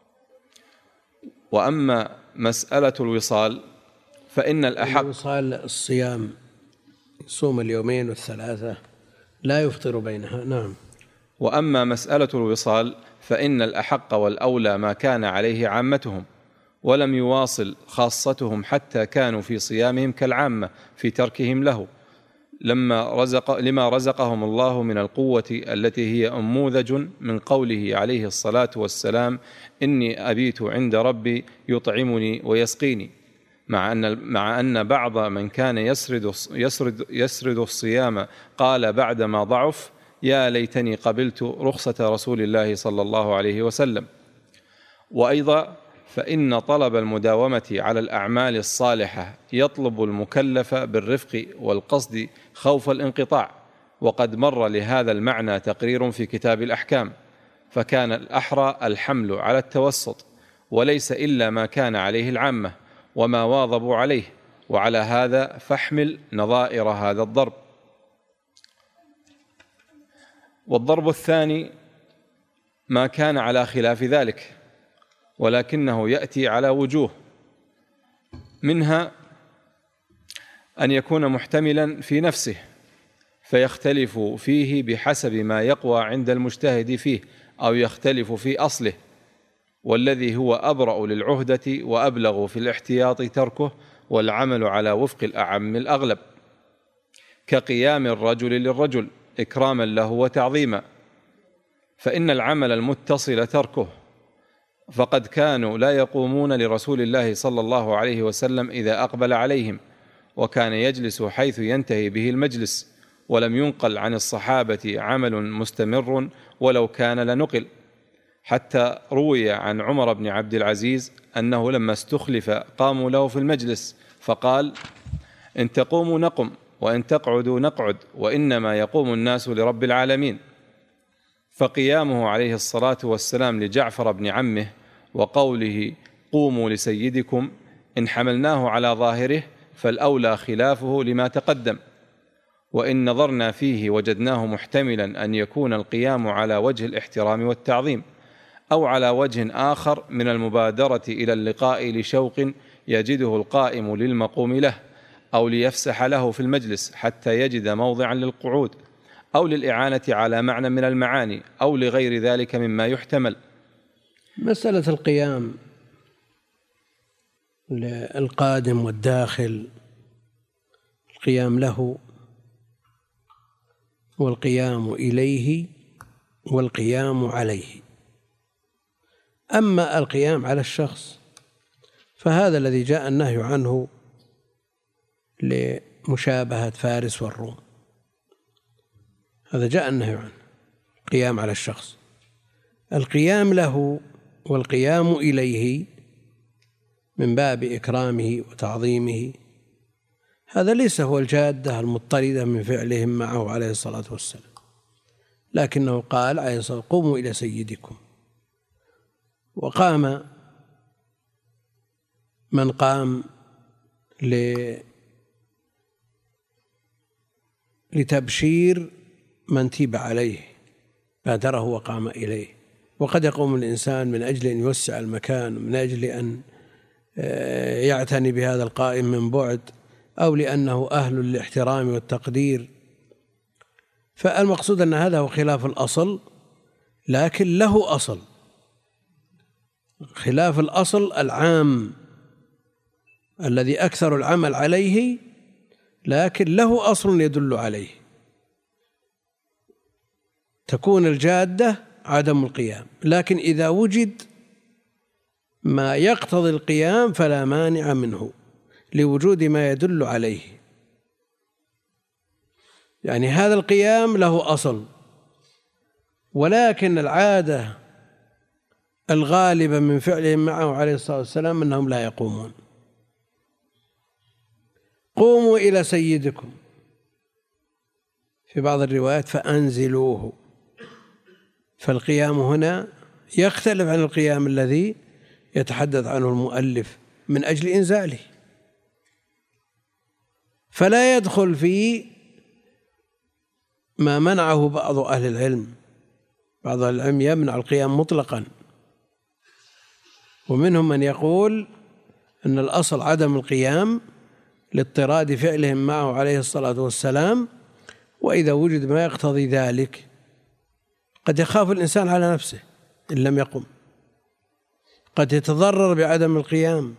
وأما مسألة الوصال فإن الأحق الوصال الصيام، يصوم اليومين والثلاثة لا يفطر بينها. نعم. وأما مسألة الوصال فإن الأحق والأولى ما كان عليه عامتهم، ولم يواصل خاصتهم حتى كانوا في صيامهم كالعامة في تركهم له، لما رزق لما رزقهم الله من القوة التي هي أنموذج من قوله عليه الصلاة والسلام: إني أبيت عند ربي يطعمني ويسقيني، مع أن مع أن بعض من كان يسرد يسرد يسرد الصيام قال بعدما ضعف: يا ليتني قبلت رخصة رسول الله صلى الله عليه وسلم. وأيضا فإن طلب المداومة على الأعمال الصالحة يطلب المكلف بالرفق والقصد خوف الانقطاع، وقد مر لهذا المعنى تقرير في كتاب الأحكام، فكان الأحرى الحمل على التوسط، وليس إلا ما كان عليه العامة وما واظبوا عليه، وعلى هذا فاحمل نظائر هذا الضرب. والضرب الثاني ما كان على خلاف ذلك، ولكنه يأتي على وجوه، منها أن يكون محتملا في نفسه فيختلف فيه بحسب ما يقوى عند المجتهد فيه، أو يختلف في أصله، والذي هو أبرأ للعهدة وأبلغ في الاحتياط تركه والعمل على وفق الأعم الأغلب، كقيام الرجل للرجل إكراما له وتعظيما، فإن العمل المتصل تركه، فقد كانوا لا يقومون لرسول الله صلى الله عليه وسلم إذا أقبل عليهم، وكان يجلس حيث ينتهي به المجلس، ولم ينقل عن الصحابة عمل مستمر ولو كان لنقل، حتى روي عن عمر بن عبد العزيز أنه لما استخلف قاموا له في المجلس فقال: إن تقوموا نقم وإن تقعدوا نقعد، وإنما يقوم الناس لرب العالمين. فقيامه عليه الصلاة والسلام لجعفر بن عمه وقوله: قوموا لسيدكم، إن حملناه على ظاهره فالأولى خلافه لما تقدم، وإن نظرنا فيه وجدناه محتملا أن يكون القيام على وجه الاحترام والتعظيم، أو على وجه آخر من المبادرة إلى اللقاء لشوق يجده القائم للمقوم له، أو ليفسح له في المجلس حتى يجد موضعا للقعود، أو للإعانة على معنى من المعاني، أو لغير ذلك مما يحتمل. مسألة القيام للقادم والداخل، القيام له والقيام إليه والقيام عليه. أما القيام على الشخص فهذا الذي جاء النهي عنه لمشابهة فارس والروم، هذا جاء النهي عنه، قيام على الشخص. القيام له والقيام إليه من باب إكرامه وتعظيمه، هذا ليس هو الجادة المضطردة من فعلهم معه عليه الصلاة والسلام، لكنه قال عليه الصلاة والسلام: قوموا إلى سيدكم. وقام من قام لتبشير من تيب عليه، بادره وقام إليه. وقد يقوم الإنسان من أجل أن يوسع المكان، من أجل أن يعتني بهذا القائم من بعد، أو لأنه أهل للاحترام والتقدير. فالمقصود أن هذا هو خلاف الأصل، لكن له أصل، خلاف الأصل العام الذي أكثر العمل عليه، لكن له أصل يدل عليه. تكون الجادة عدم القيام، لكن إذا وجد ما يقتضي القيام فلا مانع منه لوجود ما يدل عليه. يعني هذا القيام له أصل، ولكن العادة الغالبة من فعلهم معه عليه الصلاة والسلام أنهم لا يقومون. قوموا إلى سيدكم، في بعض الروايات فأنزلوه. فالقيام هنا يختلف عن القيام الذي يتحدث عنه المؤلف من أجل إنزاله، فلا يدخل في ما منعه بعض أهل العلم. بعض أهل العلم يمنع القيام مطلقا، ومنهم من يقول أن الأصل عدم القيام لاضطراد فعلهم معه عليه الصلاة والسلام، وإذا وجد ما يقتضي ذلك قد يخاف الإنسان على نفسه إن لم يقم، قد يتضرر بعدم القيام،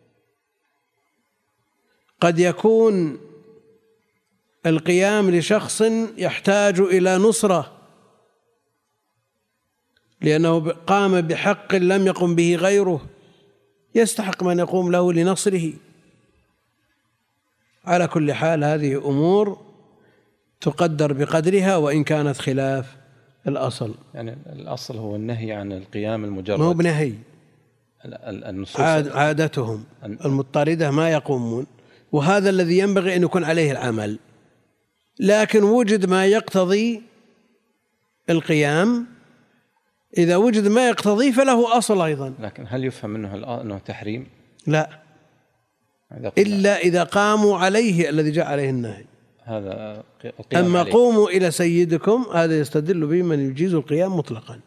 قد يكون القيام لشخص يحتاج إلى نصرة لأنه قام بحق لم يقم به غيره، يستحق من يقوم له لنصره. على كل حال هذه أمور تقدر بقدرها وإن كانت خلاف الأصل. يعني الأصل هو النهي عن القيام المجرد، ما هو بنهي، عاد عادتهم المضطردة ما يقومون، وهذا الذي ينبغي أن يكون عليه العمل. لكن وجد ما يقتضي القيام، إذا وجد ما يقتضي فله أصل أيضا. لكن هل يفهم منه أنه تحريم؟ لا، إلا إذا قاموا عليه الذي جاء عليه النهي. هذا أما عليه. قوموا إلى سيدكم هذا يستدل به من يجيز القيام مطلقا.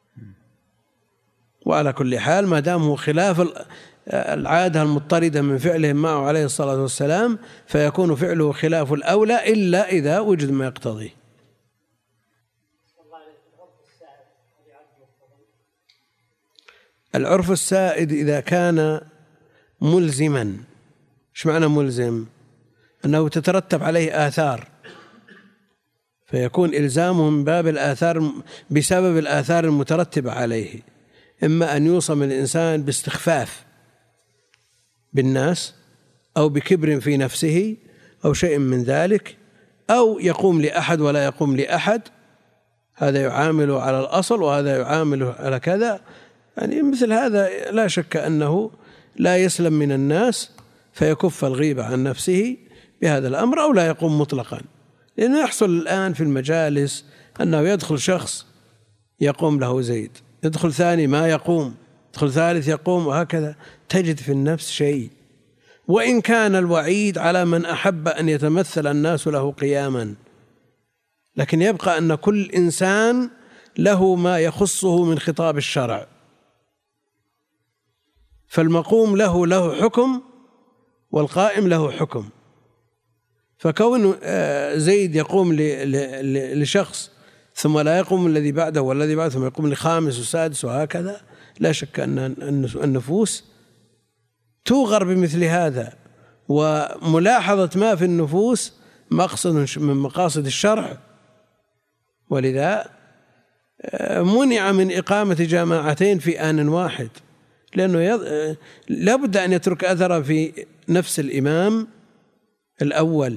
وعلى كل حال ما دام هو خلاف العادة المضطردة من فعلهم معه عليه الصلاة والسلام فيكون فعله خلاف الأولى إلا إذا وجد ما يقتضيه. العرف السائد إذا كان ملزما. ايش معنى ملزم؟ أنه تترتب عليه آثار، فيكون إلزامه من باب الآثار بسبب الآثار المترتبة عليه، إما أن يوصم الإنسان باستخفاف بالناس أو بكبر في نفسه أو شيء من ذلك، أو يقوم لأحد ولا يقوم لأحد، هذا يعامله على الأصل وهذا يعامله على كذا، يعني مثل هذا لا شك أنه لا يسلم من الناس فيكف الغيبة عن نفسه بهذا الأمر، أو لا يقوم مطلقا. لأنه يحصل الآن في المجالس أنه يدخل شخص يقوم له زيد، يدخل ثاني ما يقوم، يدخل ثالث يقوم، وهكذا تجد في النفس شيء. وإن كان الوعيد على من أحب أن يتمثل الناس له قياما، لكن يبقى أن كل إنسان له ما يخصه من خطاب الشرع، فالمقوم له له حكم والقائم له حكم. فكون زيد يقوم لشخص ثم لا يقوم الذي بعده والذي بعده ثم يقوم لخامس وسادس وهكذا، لا شك أن النفوس توغر بمثل هذا. وملاحظة ما في النفوس مقصد من مقاصد الشرع، ولذا منع من إقامة جماعتين في آن واحد، لأنه لا بد أن يترك أثر في نفس الإمام الأول.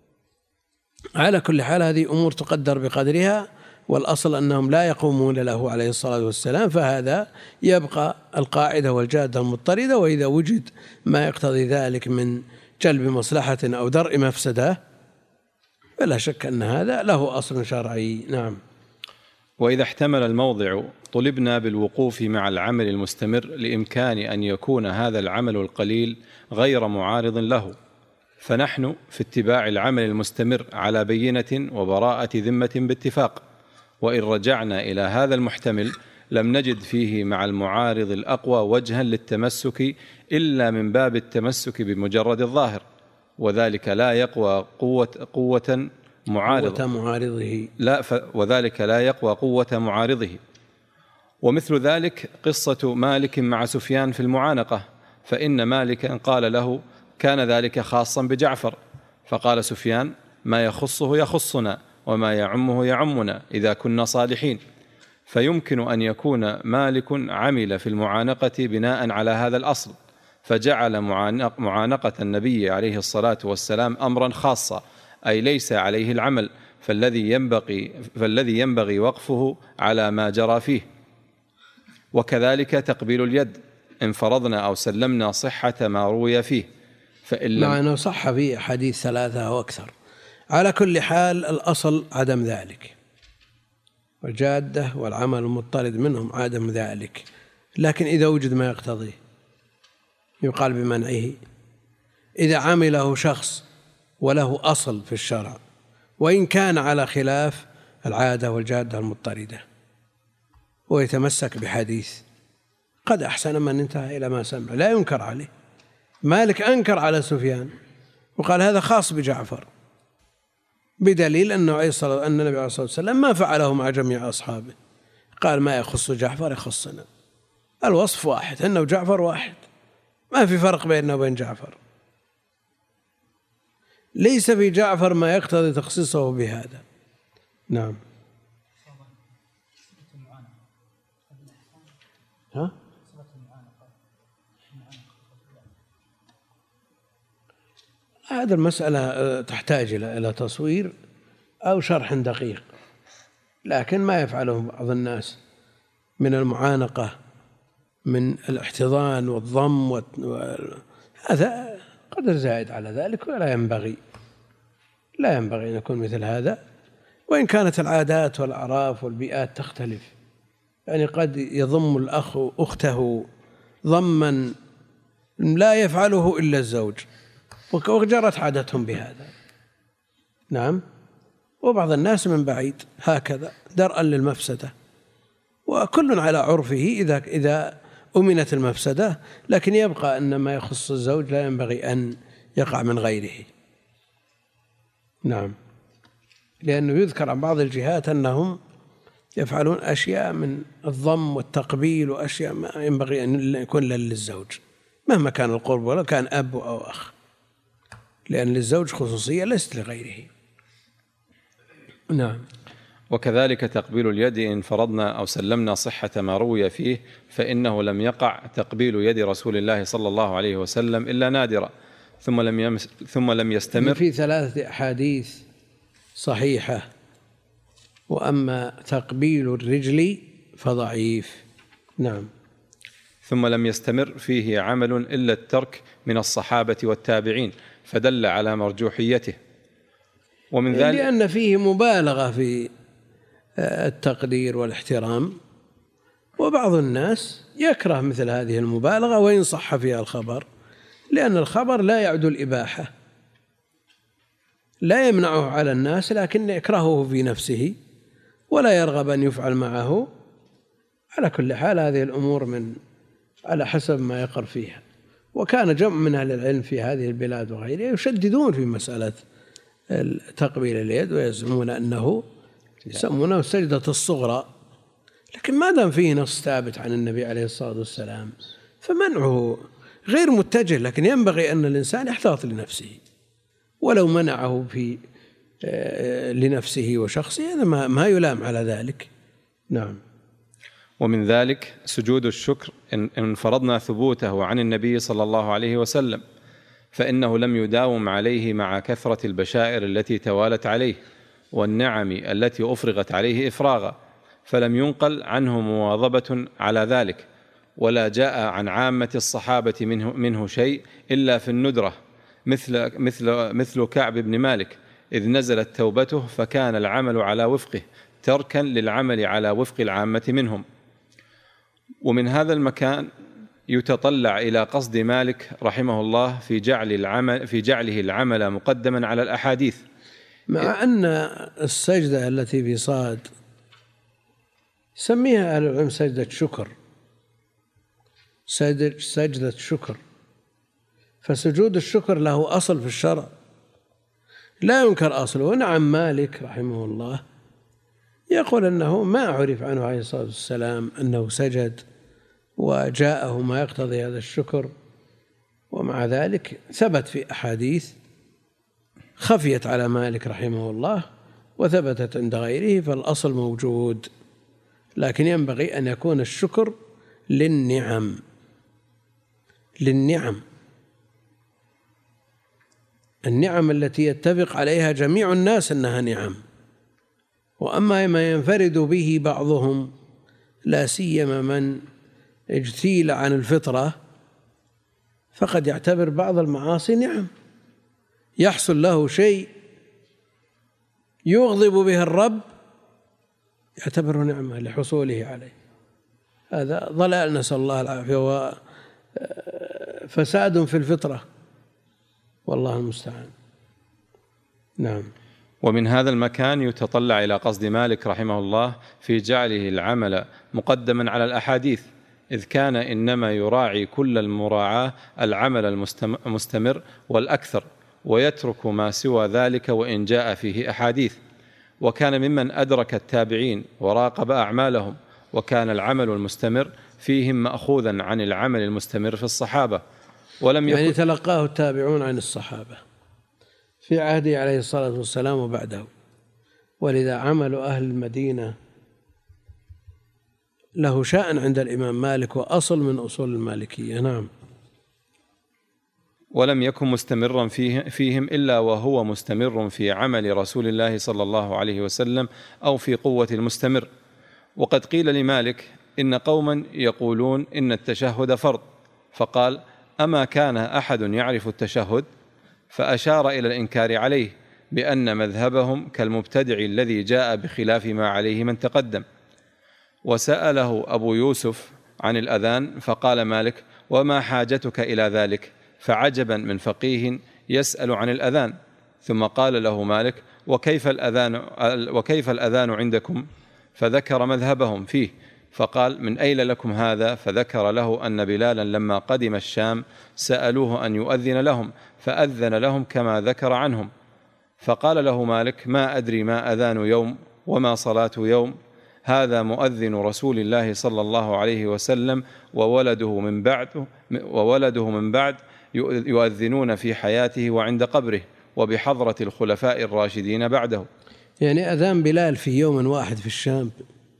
على كل حال هذه أمور تقدر بقدرها، والأصل أنهم لا يقومون له عليه الصلاة والسلام، فهذا يبقى القاعدة والجادة المضطردة. وإذا وجد ما يقتضي ذلك من جلب مصلحة أو درء مفسدة فلا شك أن هذا له أصل شرعي. نعم. وإذا احتمل الموضع طلبنا بالوقوف مع العمل المستمر لإمكان أن يكون هذا العمل القليل غير معارض له، فنحن في اتباع العمل المستمر على بينة وبراءة ذمة باتفاق. وإن رجعنا إلى هذا المحتمل لم نجد فيه مع المعارض الأقوى وجها للتمسك إلا من باب التمسك بمجرد الظاهر، وذلك لا يقوى قوة قوة معارضة معارضه لا ف وذلك لا يقوى قوة معارضه. ومثل ذلك قصة مالك مع سفيان في المعانقة، فإن مالكا قال له كان ذلك خاصا بجعفر، فقال سفيان ما يخصه يخصنا وما يعمه يعمنا إذا كنا صالحين. فيمكن أن يكون مالك عمل في المعانقة بناء على هذا الأصل، فجعل معانقة النبي عليه الصلاة والسلام أمرا خاصا، أي ليس عليه العمل، فالذي ينبغي, فالذي ينبغي وقفه على ما جرى فيه. وكذلك تقبيل اليد إن فرضنا أو سلمنا صحة ما روي فيه، فإن مع أنه صح فيه حديث ثلاثة أو أكثر. على كل حال الأصل عدم ذلك، والجادة والعمل المضطرد منهم عدم ذلك، لكن إذا وجد ما يقتضيه يقال بمنعه. إذا عمله شخص وله أصل في الشرع وإن كان على خلاف العادة والجادة المضطردة ويتمسك بحديث، قد أحسن من انتهى إلى ما سمع، لا ينكر عليه. مالك أنكر على سفيان وقال هذا خاص بجعفر، بدليل أنه عليه الصلاة أن النبي عليه الصلاة والسلام ما فعله مع جميع أصحابه، قال ما يخص جعفر يخصنا، الوصف واحد، أنه جعفر واحد، ما في فرق بيننا وبين جعفر، ليس في جعفر ما يقتضي تخصيصه بهذا. نعم. ها؟ هذا المسألة تحتاج إلى تصوير أو شرح دقيق، لكن ما يفعله بعض الناس من المعانقة من الاحتضان والضم و... هذا قدر زائد على ذلك، ولا ينبغي لا ينبغي أن يكون مثل هذا. وإن كانت العادات والأعراف والبيئات تختلف، يعني قد يضم الأخ أخته ضما لا يفعله إلا الزوج، وجرت عادتهم بهذا. نعم. وبعض الناس من بعيد هكذا درءا للمفسدة، وكل على عرفه إذا إذا أمنت المفسدة، لكن يبقى أن ما يخص الزوج لا ينبغي أن يقع من غيره. نعم. لأنه يذكر عن بعض الجهات أنهم يفعلون أشياء من الضم والتقبيل وأشياء ما ينبغي أن يكون للزوج مهما كان القرب ولا كان أب أو أخ، لأن للزوج خصوصية ليست لغيره. نعم. وكذلك تقبيل اليد إن فرضنا أو سلمنا صحة ما روي فيه، فإنه لم يقع تقبيل يد رسول الله صلى الله عليه وسلم إلا نادرا، ثم لم يمس ثم لم يستمر. في ثلاثة أحاديث صحيحة وأما تقبيل الرجل فضعيف. نعم. ثم لم يستمر فيه عمل إلا الترك من الصحابة والتابعين، فدل على مرجوحيته. ومن ذلك لأن فيه مبالغة في التقدير والاحترام، وبعض الناس يكره مثل هذه المبالغة وإن صح فيها الخبر، لأن الخبر لا يعدو الإباحة، لا يمنعه على الناس لكن يكرهه في نفسه ولا يرغب أن يفعل معه. على كل حال هذه الأمور من على حسب ما يقر فيها. وكان جمع من أهل العلم في هذه البلاد وغيرها يشددون في مسألة تقبيل اليد، ويزعمون أنه يسمونه السجدة الصغرى، لكن ما دام فيه نص ثابت عن النبي عليه الصلاة والسلام فمنعه غير متجه، لكن ينبغي أن الإنسان يحتاط لنفسه، ولو منعه في لنفسه وشخصه هذا ما يلام على ذلك. نعم. ومن ذلك سجود الشكر إن فرضنا ثبوته عن النبي صلى الله عليه وسلم، فإنه لم يداوم عليه مع كثرة البشائر التي توالت عليه والنعم التي أفرغت عليه إفراغا، فلم ينقل عنه مواظبة على ذلك، ولا جاء عن عامة الصحابة منه, منه شيء إلا في الندرة، مثل, مثل, مثل كعب بن مالك إذ نزلت توبته فكان العمل على وفقه تركا للعمل على وفق العامة منهم. ومن هذا المكان يتطلع إلى قصد مالك رحمه الله في جعل العمل في جعله العمل مقدما على الأحاديث، مع أن السجدة التي في صاد سميها أهل العلم سجدة شكر، سجدة شكر، فسجود الشكر له أصل في الشرع لا ينكر أصله. ونعم مالك رحمه الله يقول أنه ما عرف عنه عليه الصلاة والسلام أنه سجد وجاءه ما يقتضي هذا الشكر، ومع ذلك ثبت في أحاديث خفيت على مالك رحمه الله وثبتت عند غيره، فالأصل موجود، لكن ينبغي أن يكون الشكر للنعم للنعم النعم التي يتفق عليها جميع الناس أنها نعم. وأما ما ينفرد به بعضهم لا سيما من اجتيل عن الفطرة فقد يعتبر بعض المعاصي نعم، يحصل له شيء يغضب به الرب يعتبره نعمة لحصوله عليه. هذا ضلال نسأل الله العافية وفساد في الفطرة، والله المستعان. نعم. ومن هذا المكان يتطلع إلى قصد مالك رحمه الله في جعله العمل مقدما على الأحاديث، إذ كان إنما يراعي كل المراعاة العمل المستمر والأكثر، ويترك ما سوى ذلك وإن جاء فيه أحاديث. وكان ممن أدرك التابعين وراقب أعمالهم، وكان العمل المستمر فيهم مأخوذا عن العمل المستمر في الصحابة، ولم يكن يعني تلقاه التابعون عن الصحابة في عهده عليه الصلاة والسلام وبعده، ولذا عمل أهل المدينة له شأن عند الإمام مالك وأصل من أصول المالكية. نعم. ولم يكن مستمرا فيه فيهم إلا وهو مستمر في عمل رسول الله صلى الله عليه وسلم أو في قوة المستمر. وقد قيل لمالك إن قوما يقولون إن التشهد فرض، فقال أما كان أحد يعرف التشهد؟ فأشار إلى الإنكار عليه بأن مذهبهم كالمبتدع الذي جاء بخلاف ما عليه من تقدم. وسأله أبو يوسف عن الأذان فقال مالك وما حاجتك إلى ذلك؟ فعجبا من فقيه يسأل عن الأذان. ثم قال له مالك وكيف الأذان, وكيف الأذان عندكم؟ فذكر مذهبهم فيه، فقال من أين لكم هذا؟ فذكر له أن بلالا لما قدم الشام سألوه أن يؤذن لهم فأذن لهم كما ذكر عنهم. فقال له مالك ما أدري ما أذان يوم وما صلاة يوم، هذا مؤذن رسول الله صلى الله عليه وسلم وولده من بعد وولده من بعد يؤذنون في حياته وعند قبره وبحضرة الخلفاء الراشدين بعده. يعني أذان بلال في يوم واحد في الشام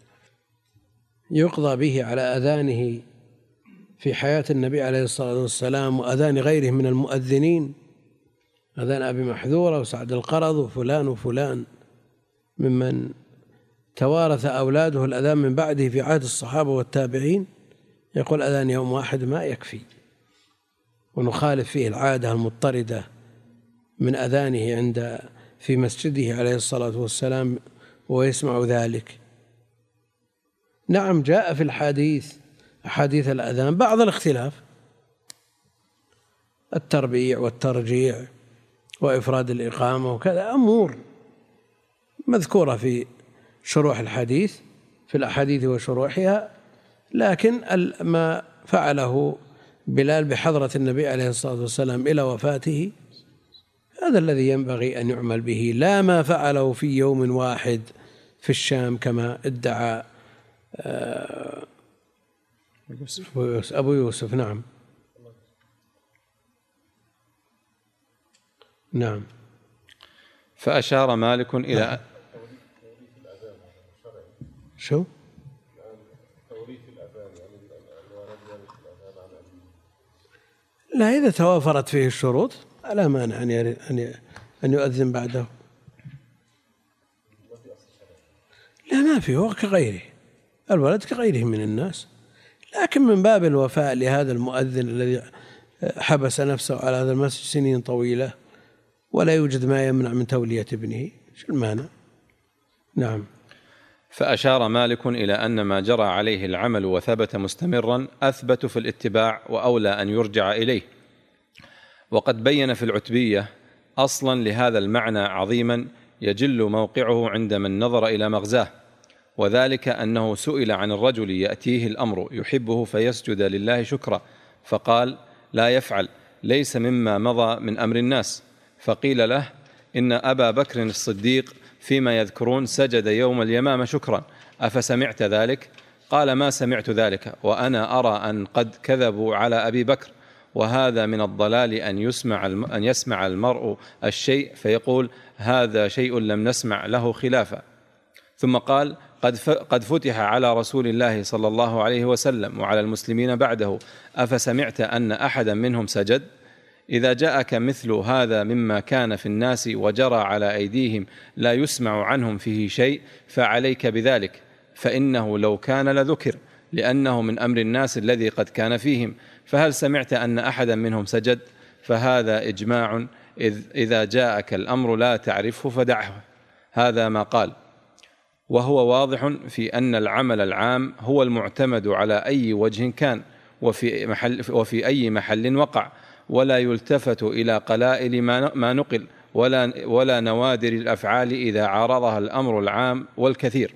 يقضى به على أذانه في حياة النبي عليه الصلاة والسلام وأذان غيره من المؤذنين، أذان أبي محذورة وسعد القرض وفلان وفلان ممن توارث أولاده الأذان من بعده في عهد الصحابة والتابعين، يقول أذان يوم واحد ما يكفي، ونخالف فيه العادة المضطردة من أذانه عند في مسجده عليه الصلاة والسلام ويسمع ذلك. نعم جاء في الحديث أحاديث الأذان بعض الاختلاف، التربيع والترجيع وإفراد الإقامة وكذا، أمور مذكورة في شروح الحديث في الأحاديث وشروحها، لكن ما فعله بلال بحضرة النبي عليه الصلاة والسلام إلى وفاته هذا الذي ينبغي أن يعمل به، لا ما فعله في يوم واحد في الشام كما ادعى أبو يوسف. نعم نعم. فأشار مالك إلى شو؟ لا، إذا توافرت فيه الشروط لا مانع أن أن يؤذن بعده. لا ما فيه، هو كغيره، الولد كغيره من الناس، لكن من باب الوفاء لهذا المؤذن الذي حبس نفسه على هذا المسجد سنين طويلة ولا يوجد ما يمنع من تولية ابنه، شو المانع؟ نعم. فأشار مالك إلى أن ما جرى عليه العمل وثبت مستمرا أثبت في الاتباع وأولى أن يرجع إليه. وقد بين في العتبية أصلا لهذا المعنى عظيما يجل موقعه عند من نظر إلى مغزاه، وذلك أنه سئل عن الرجل يأتيه الأمر يحبه فيسجد لله شكرا، فقال لا يفعل، ليس مما مضى من أمر الناس. فقيل له إن أبا بكر الصديق فيما يذكرون سجد يوم اليمامة شكرا، أفسمعت ذلك؟ قال ما سمعت ذلك، وأنا أرى أن قد كذبوا على أبي بكر، وهذا من الضلال أن يسمع أن يسمع المرء الشيء فيقول هذا شيء لم نسمع له خلافا. ثم قال قد قد فتح على رسول الله صلى الله عليه وسلم وعلى المسلمين بعده، أفسمعت أن أحدا منهم سجد؟ إذا جاءك مثل هذا مما كان في الناس وجرى على أيديهم لا يسمع عنهم فيه شيء فعليك بذلك، فإنه لو كان لذكر، لأنه من أمر الناس الذي قد كان فيهم. فهل سمعت أن أحدا منهم سجد؟ فهذا إجماع، إذ إذا جاءك الأمر لا تعرفه فدعه. هذا ما قال، وهو واضح في أن العمل العام هو المعتمد على أي وجه كان وفي, محل وفي أي محل وقع، ولا يلتفت إلى قلائل ما نقل ولا, ولا نوادر الأفعال إذا عارضها الأمر العام والكثير.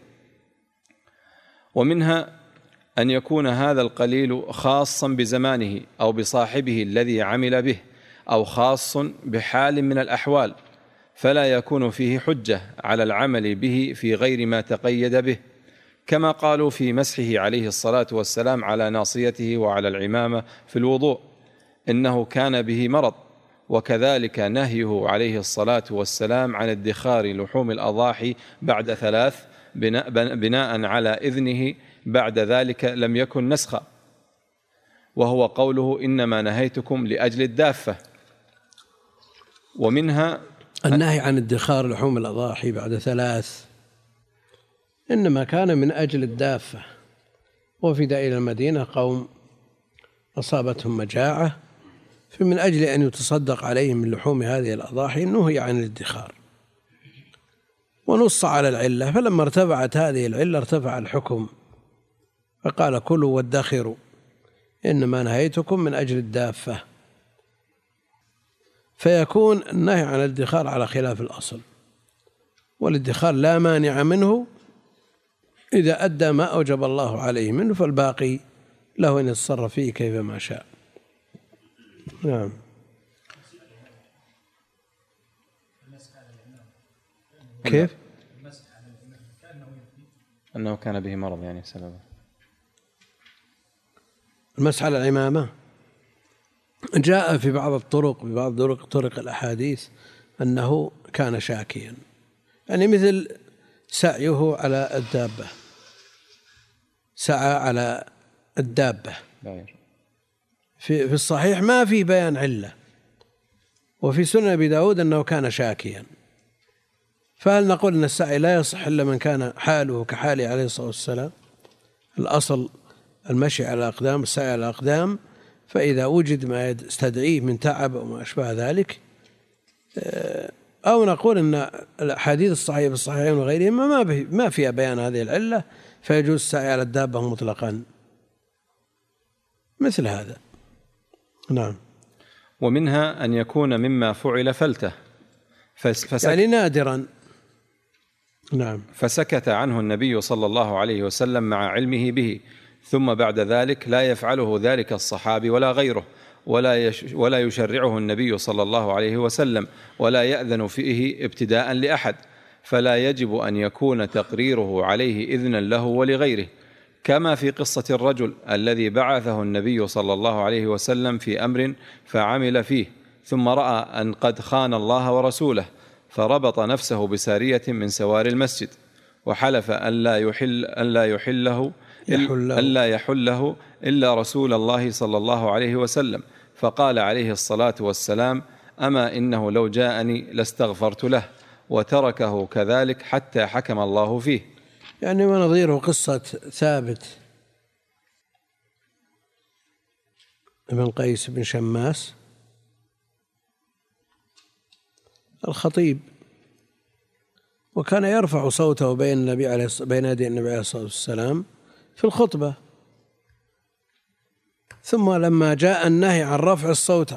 ومنها أن يكون هذا القليل خاصا بزمانه أو بصاحبه الذي عمل به، أو خاص بحال من الأحوال، فلا يكون فيه حجة على العمل به في غير ما تقيد به، كما قالوا في مسحه عليه الصلاة والسلام على ناصيته وعلى العمامة في الوضوء إنه كان به مرض، وكذلك نهيه عليه الصلاة والسلام عن ادخار لحوم الأضاحي بعد ثلاث بناء, بناء على إذنه بعد ذلك لم يكن نسخا، وهو قوله إنما نهيتكم لأجل الدافة. ومنها النهي عن ادخار لحوم الأضاحي بعد ثلاث إنما كان من أجل الدافة، وفد إلى المدينة قوم أصابتهم مجاعة، فمن أجل أن يتصدق عليهم من لحوم هذه الأضاحي نهي عن الادخار، ونص على العلة، فلما ارتفعت هذه العلة ارتفع الحكم، فقال كلوا وادخروا، إنما نهيتكم من أجل الدافة، فيكون النهي عن الادخار على خلاف الأصل، والادخار لا مانع منه إذا أدى ما أوجب الله عليه منه، فالباقي له أن يتصرف فيه كيفما شاء. نعم. كيف؟ أنه كان به مرض يعني سببه المسح على العمامة. جاء في بعض الطرق ببعض طرق طرق الأحاديث أنه كان شاكيا، يعني مثل سعيه على الدابة، سعى على الدابة. في في الصحيح ما في بيان علة، وفي سنن أبي داود أنه كان شاكيا، فهل نقول أن السعي لا يصح إلا من كان حاله كحاله عليه الصلاة والسلام؟ الأصل المشي على الأقدام، السعي على الأقدام، فإذا وجد ما يستدعيه من تعب أو ما أشبه ذلك، أو نقول أن الأحاديث الصحيحة بالصحيحين وغيرهما ما ما فيها بيان هذه العلة، فيجوز السعي على الدابة مطلقا، مثل هذا. نعم. ومنها أن يكون مما فعل فلته، فسكت يعني نادرا. نعم. فسكت عنه النبي صلى الله عليه وسلم مع علمه به، ثم بعد ذلك لا يفعله ذلك الصحابي ولا غيره، ولا يش ولا يشرعه النبي صلى الله عليه وسلم، ولا يأذن فيه ابتداء لأحد، فلا يجب أن يكون تقريره عليه إذنا له ولغيره، كما في قصة الرجل الذي بعثه النبي صلى الله عليه وسلم في أمر فعمل فيه، ثم رأى أن قد خان الله ورسوله، فربط نفسه بسارية من سوار المسجد، وحلف أن لا يحل أن لا يحله ألا يحله إلا رسول الله صلى الله عليه وسلم، فقال عليه الصلاة والسلام: أما إنه لو جاءني لاستغفرت له، وتركه كذلك حتى حكم الله فيه. يعني ونظيره قصة ثابت بن قيس بن شماس الخطيب، وكان يرفع صوته بين النبي عليه بين يدي النبي عليه الصلاة والسلام في الخطبة، ثم لما جاء النهي عن رفع الصوت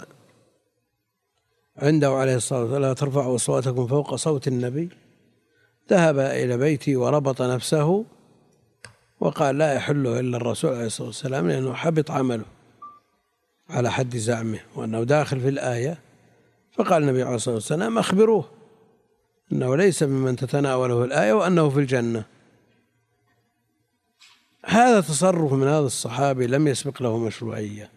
عنده عليه الصلاة والسلام: لا ترفعوا أصواتكم فوق صوت النبي، ذهب إلى بيته وربط نفسه وقال: لا يحله إلا الرسول عليه الصلاة والسلام، لأنه حبط عمله على حد زعمه وأنه داخل في الآية. فقال النبي عليه الصلاة والسلام: أخبروه أنه ليس ممن تتناوله الآية وأنه في الجنة. هذا تصرف من هذا الصحابي لم يسبق له مشروعية،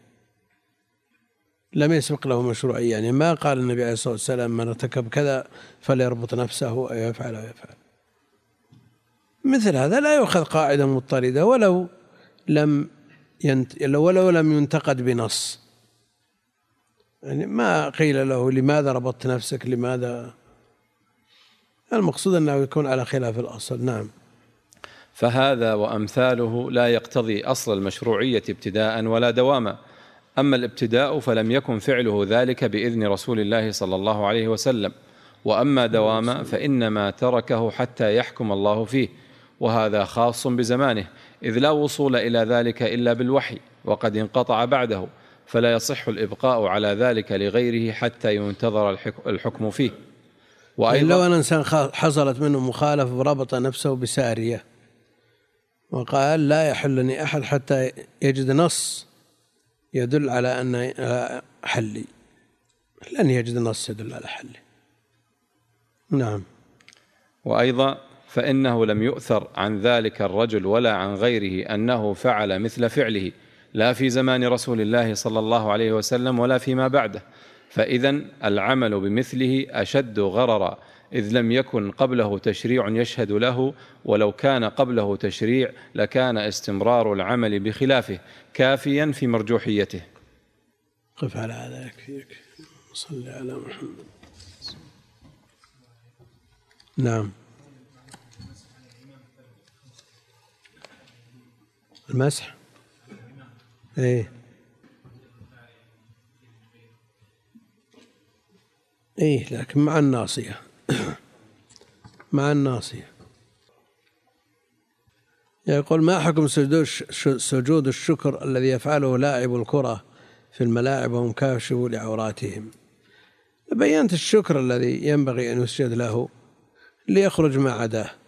لم يسبق له مشروعية، يعني ما قال النبي عليه الصلاة والسلام: من ارتكب كذا فليربط نفسه أو يفعل أو يفعل. مثل هذا لا يؤخذ قاعدة مضطردة ولو لم ينت... ولو لم ينتقد بنص، يعني ما قيل له لماذا ربطت نفسك، لماذا، المقصود أنه يكون على خلاف الأصل. نعم. فهذا وأمثاله لا يقتضي أصل المشروعية ابتداء ولا دواما. أما الابتداء فلم يكن فعله ذلك بإذن رسول الله صلى الله عليه وسلم، وأما دواما فإنما تركه حتى يحكم الله فيه، وهذا خاص بزمانه، إذ لا وصول إلى ذلك إلا بالوحي، وقد انقطع بعده، فلا يصح الإبقاء على ذلك لغيره حتى ينتظر الحكم فيه. وأيضا لو أن إنسان حصلت منه مخالفة وربط نفسه بسارية وقال: لا يحلني أحد حتى يجد نص يدل على أن حلي، لن يجد نص يدل على حلي. نعم. وأيضا فإنه لم يؤثر عن ذلك الرجل ولا عن غيره أنه فعل مثل فعله، لا في زمان رسول الله صلى الله عليه وسلم ولا فيما بعده، فإذن العمل بمثله أشد غررا، إذ لم يكن قبله تشريع يشهد له، ولو كان قبله تشريع لكان استمرار العمل بخلافه كافيا في مرجوحيته. قف على هذا يكفيك. صل على محمد. نعم. المسح ايه ايه لكن مع الناصية مع الناصية. يقول: ما حكم سجود الشكر الذي يفعله لاعب الكرة في الملاعب وهم كاشفوا لعوراتهم؟ بينت الشكر الذي ينبغي أن يسجد له ليخرج ما عداه،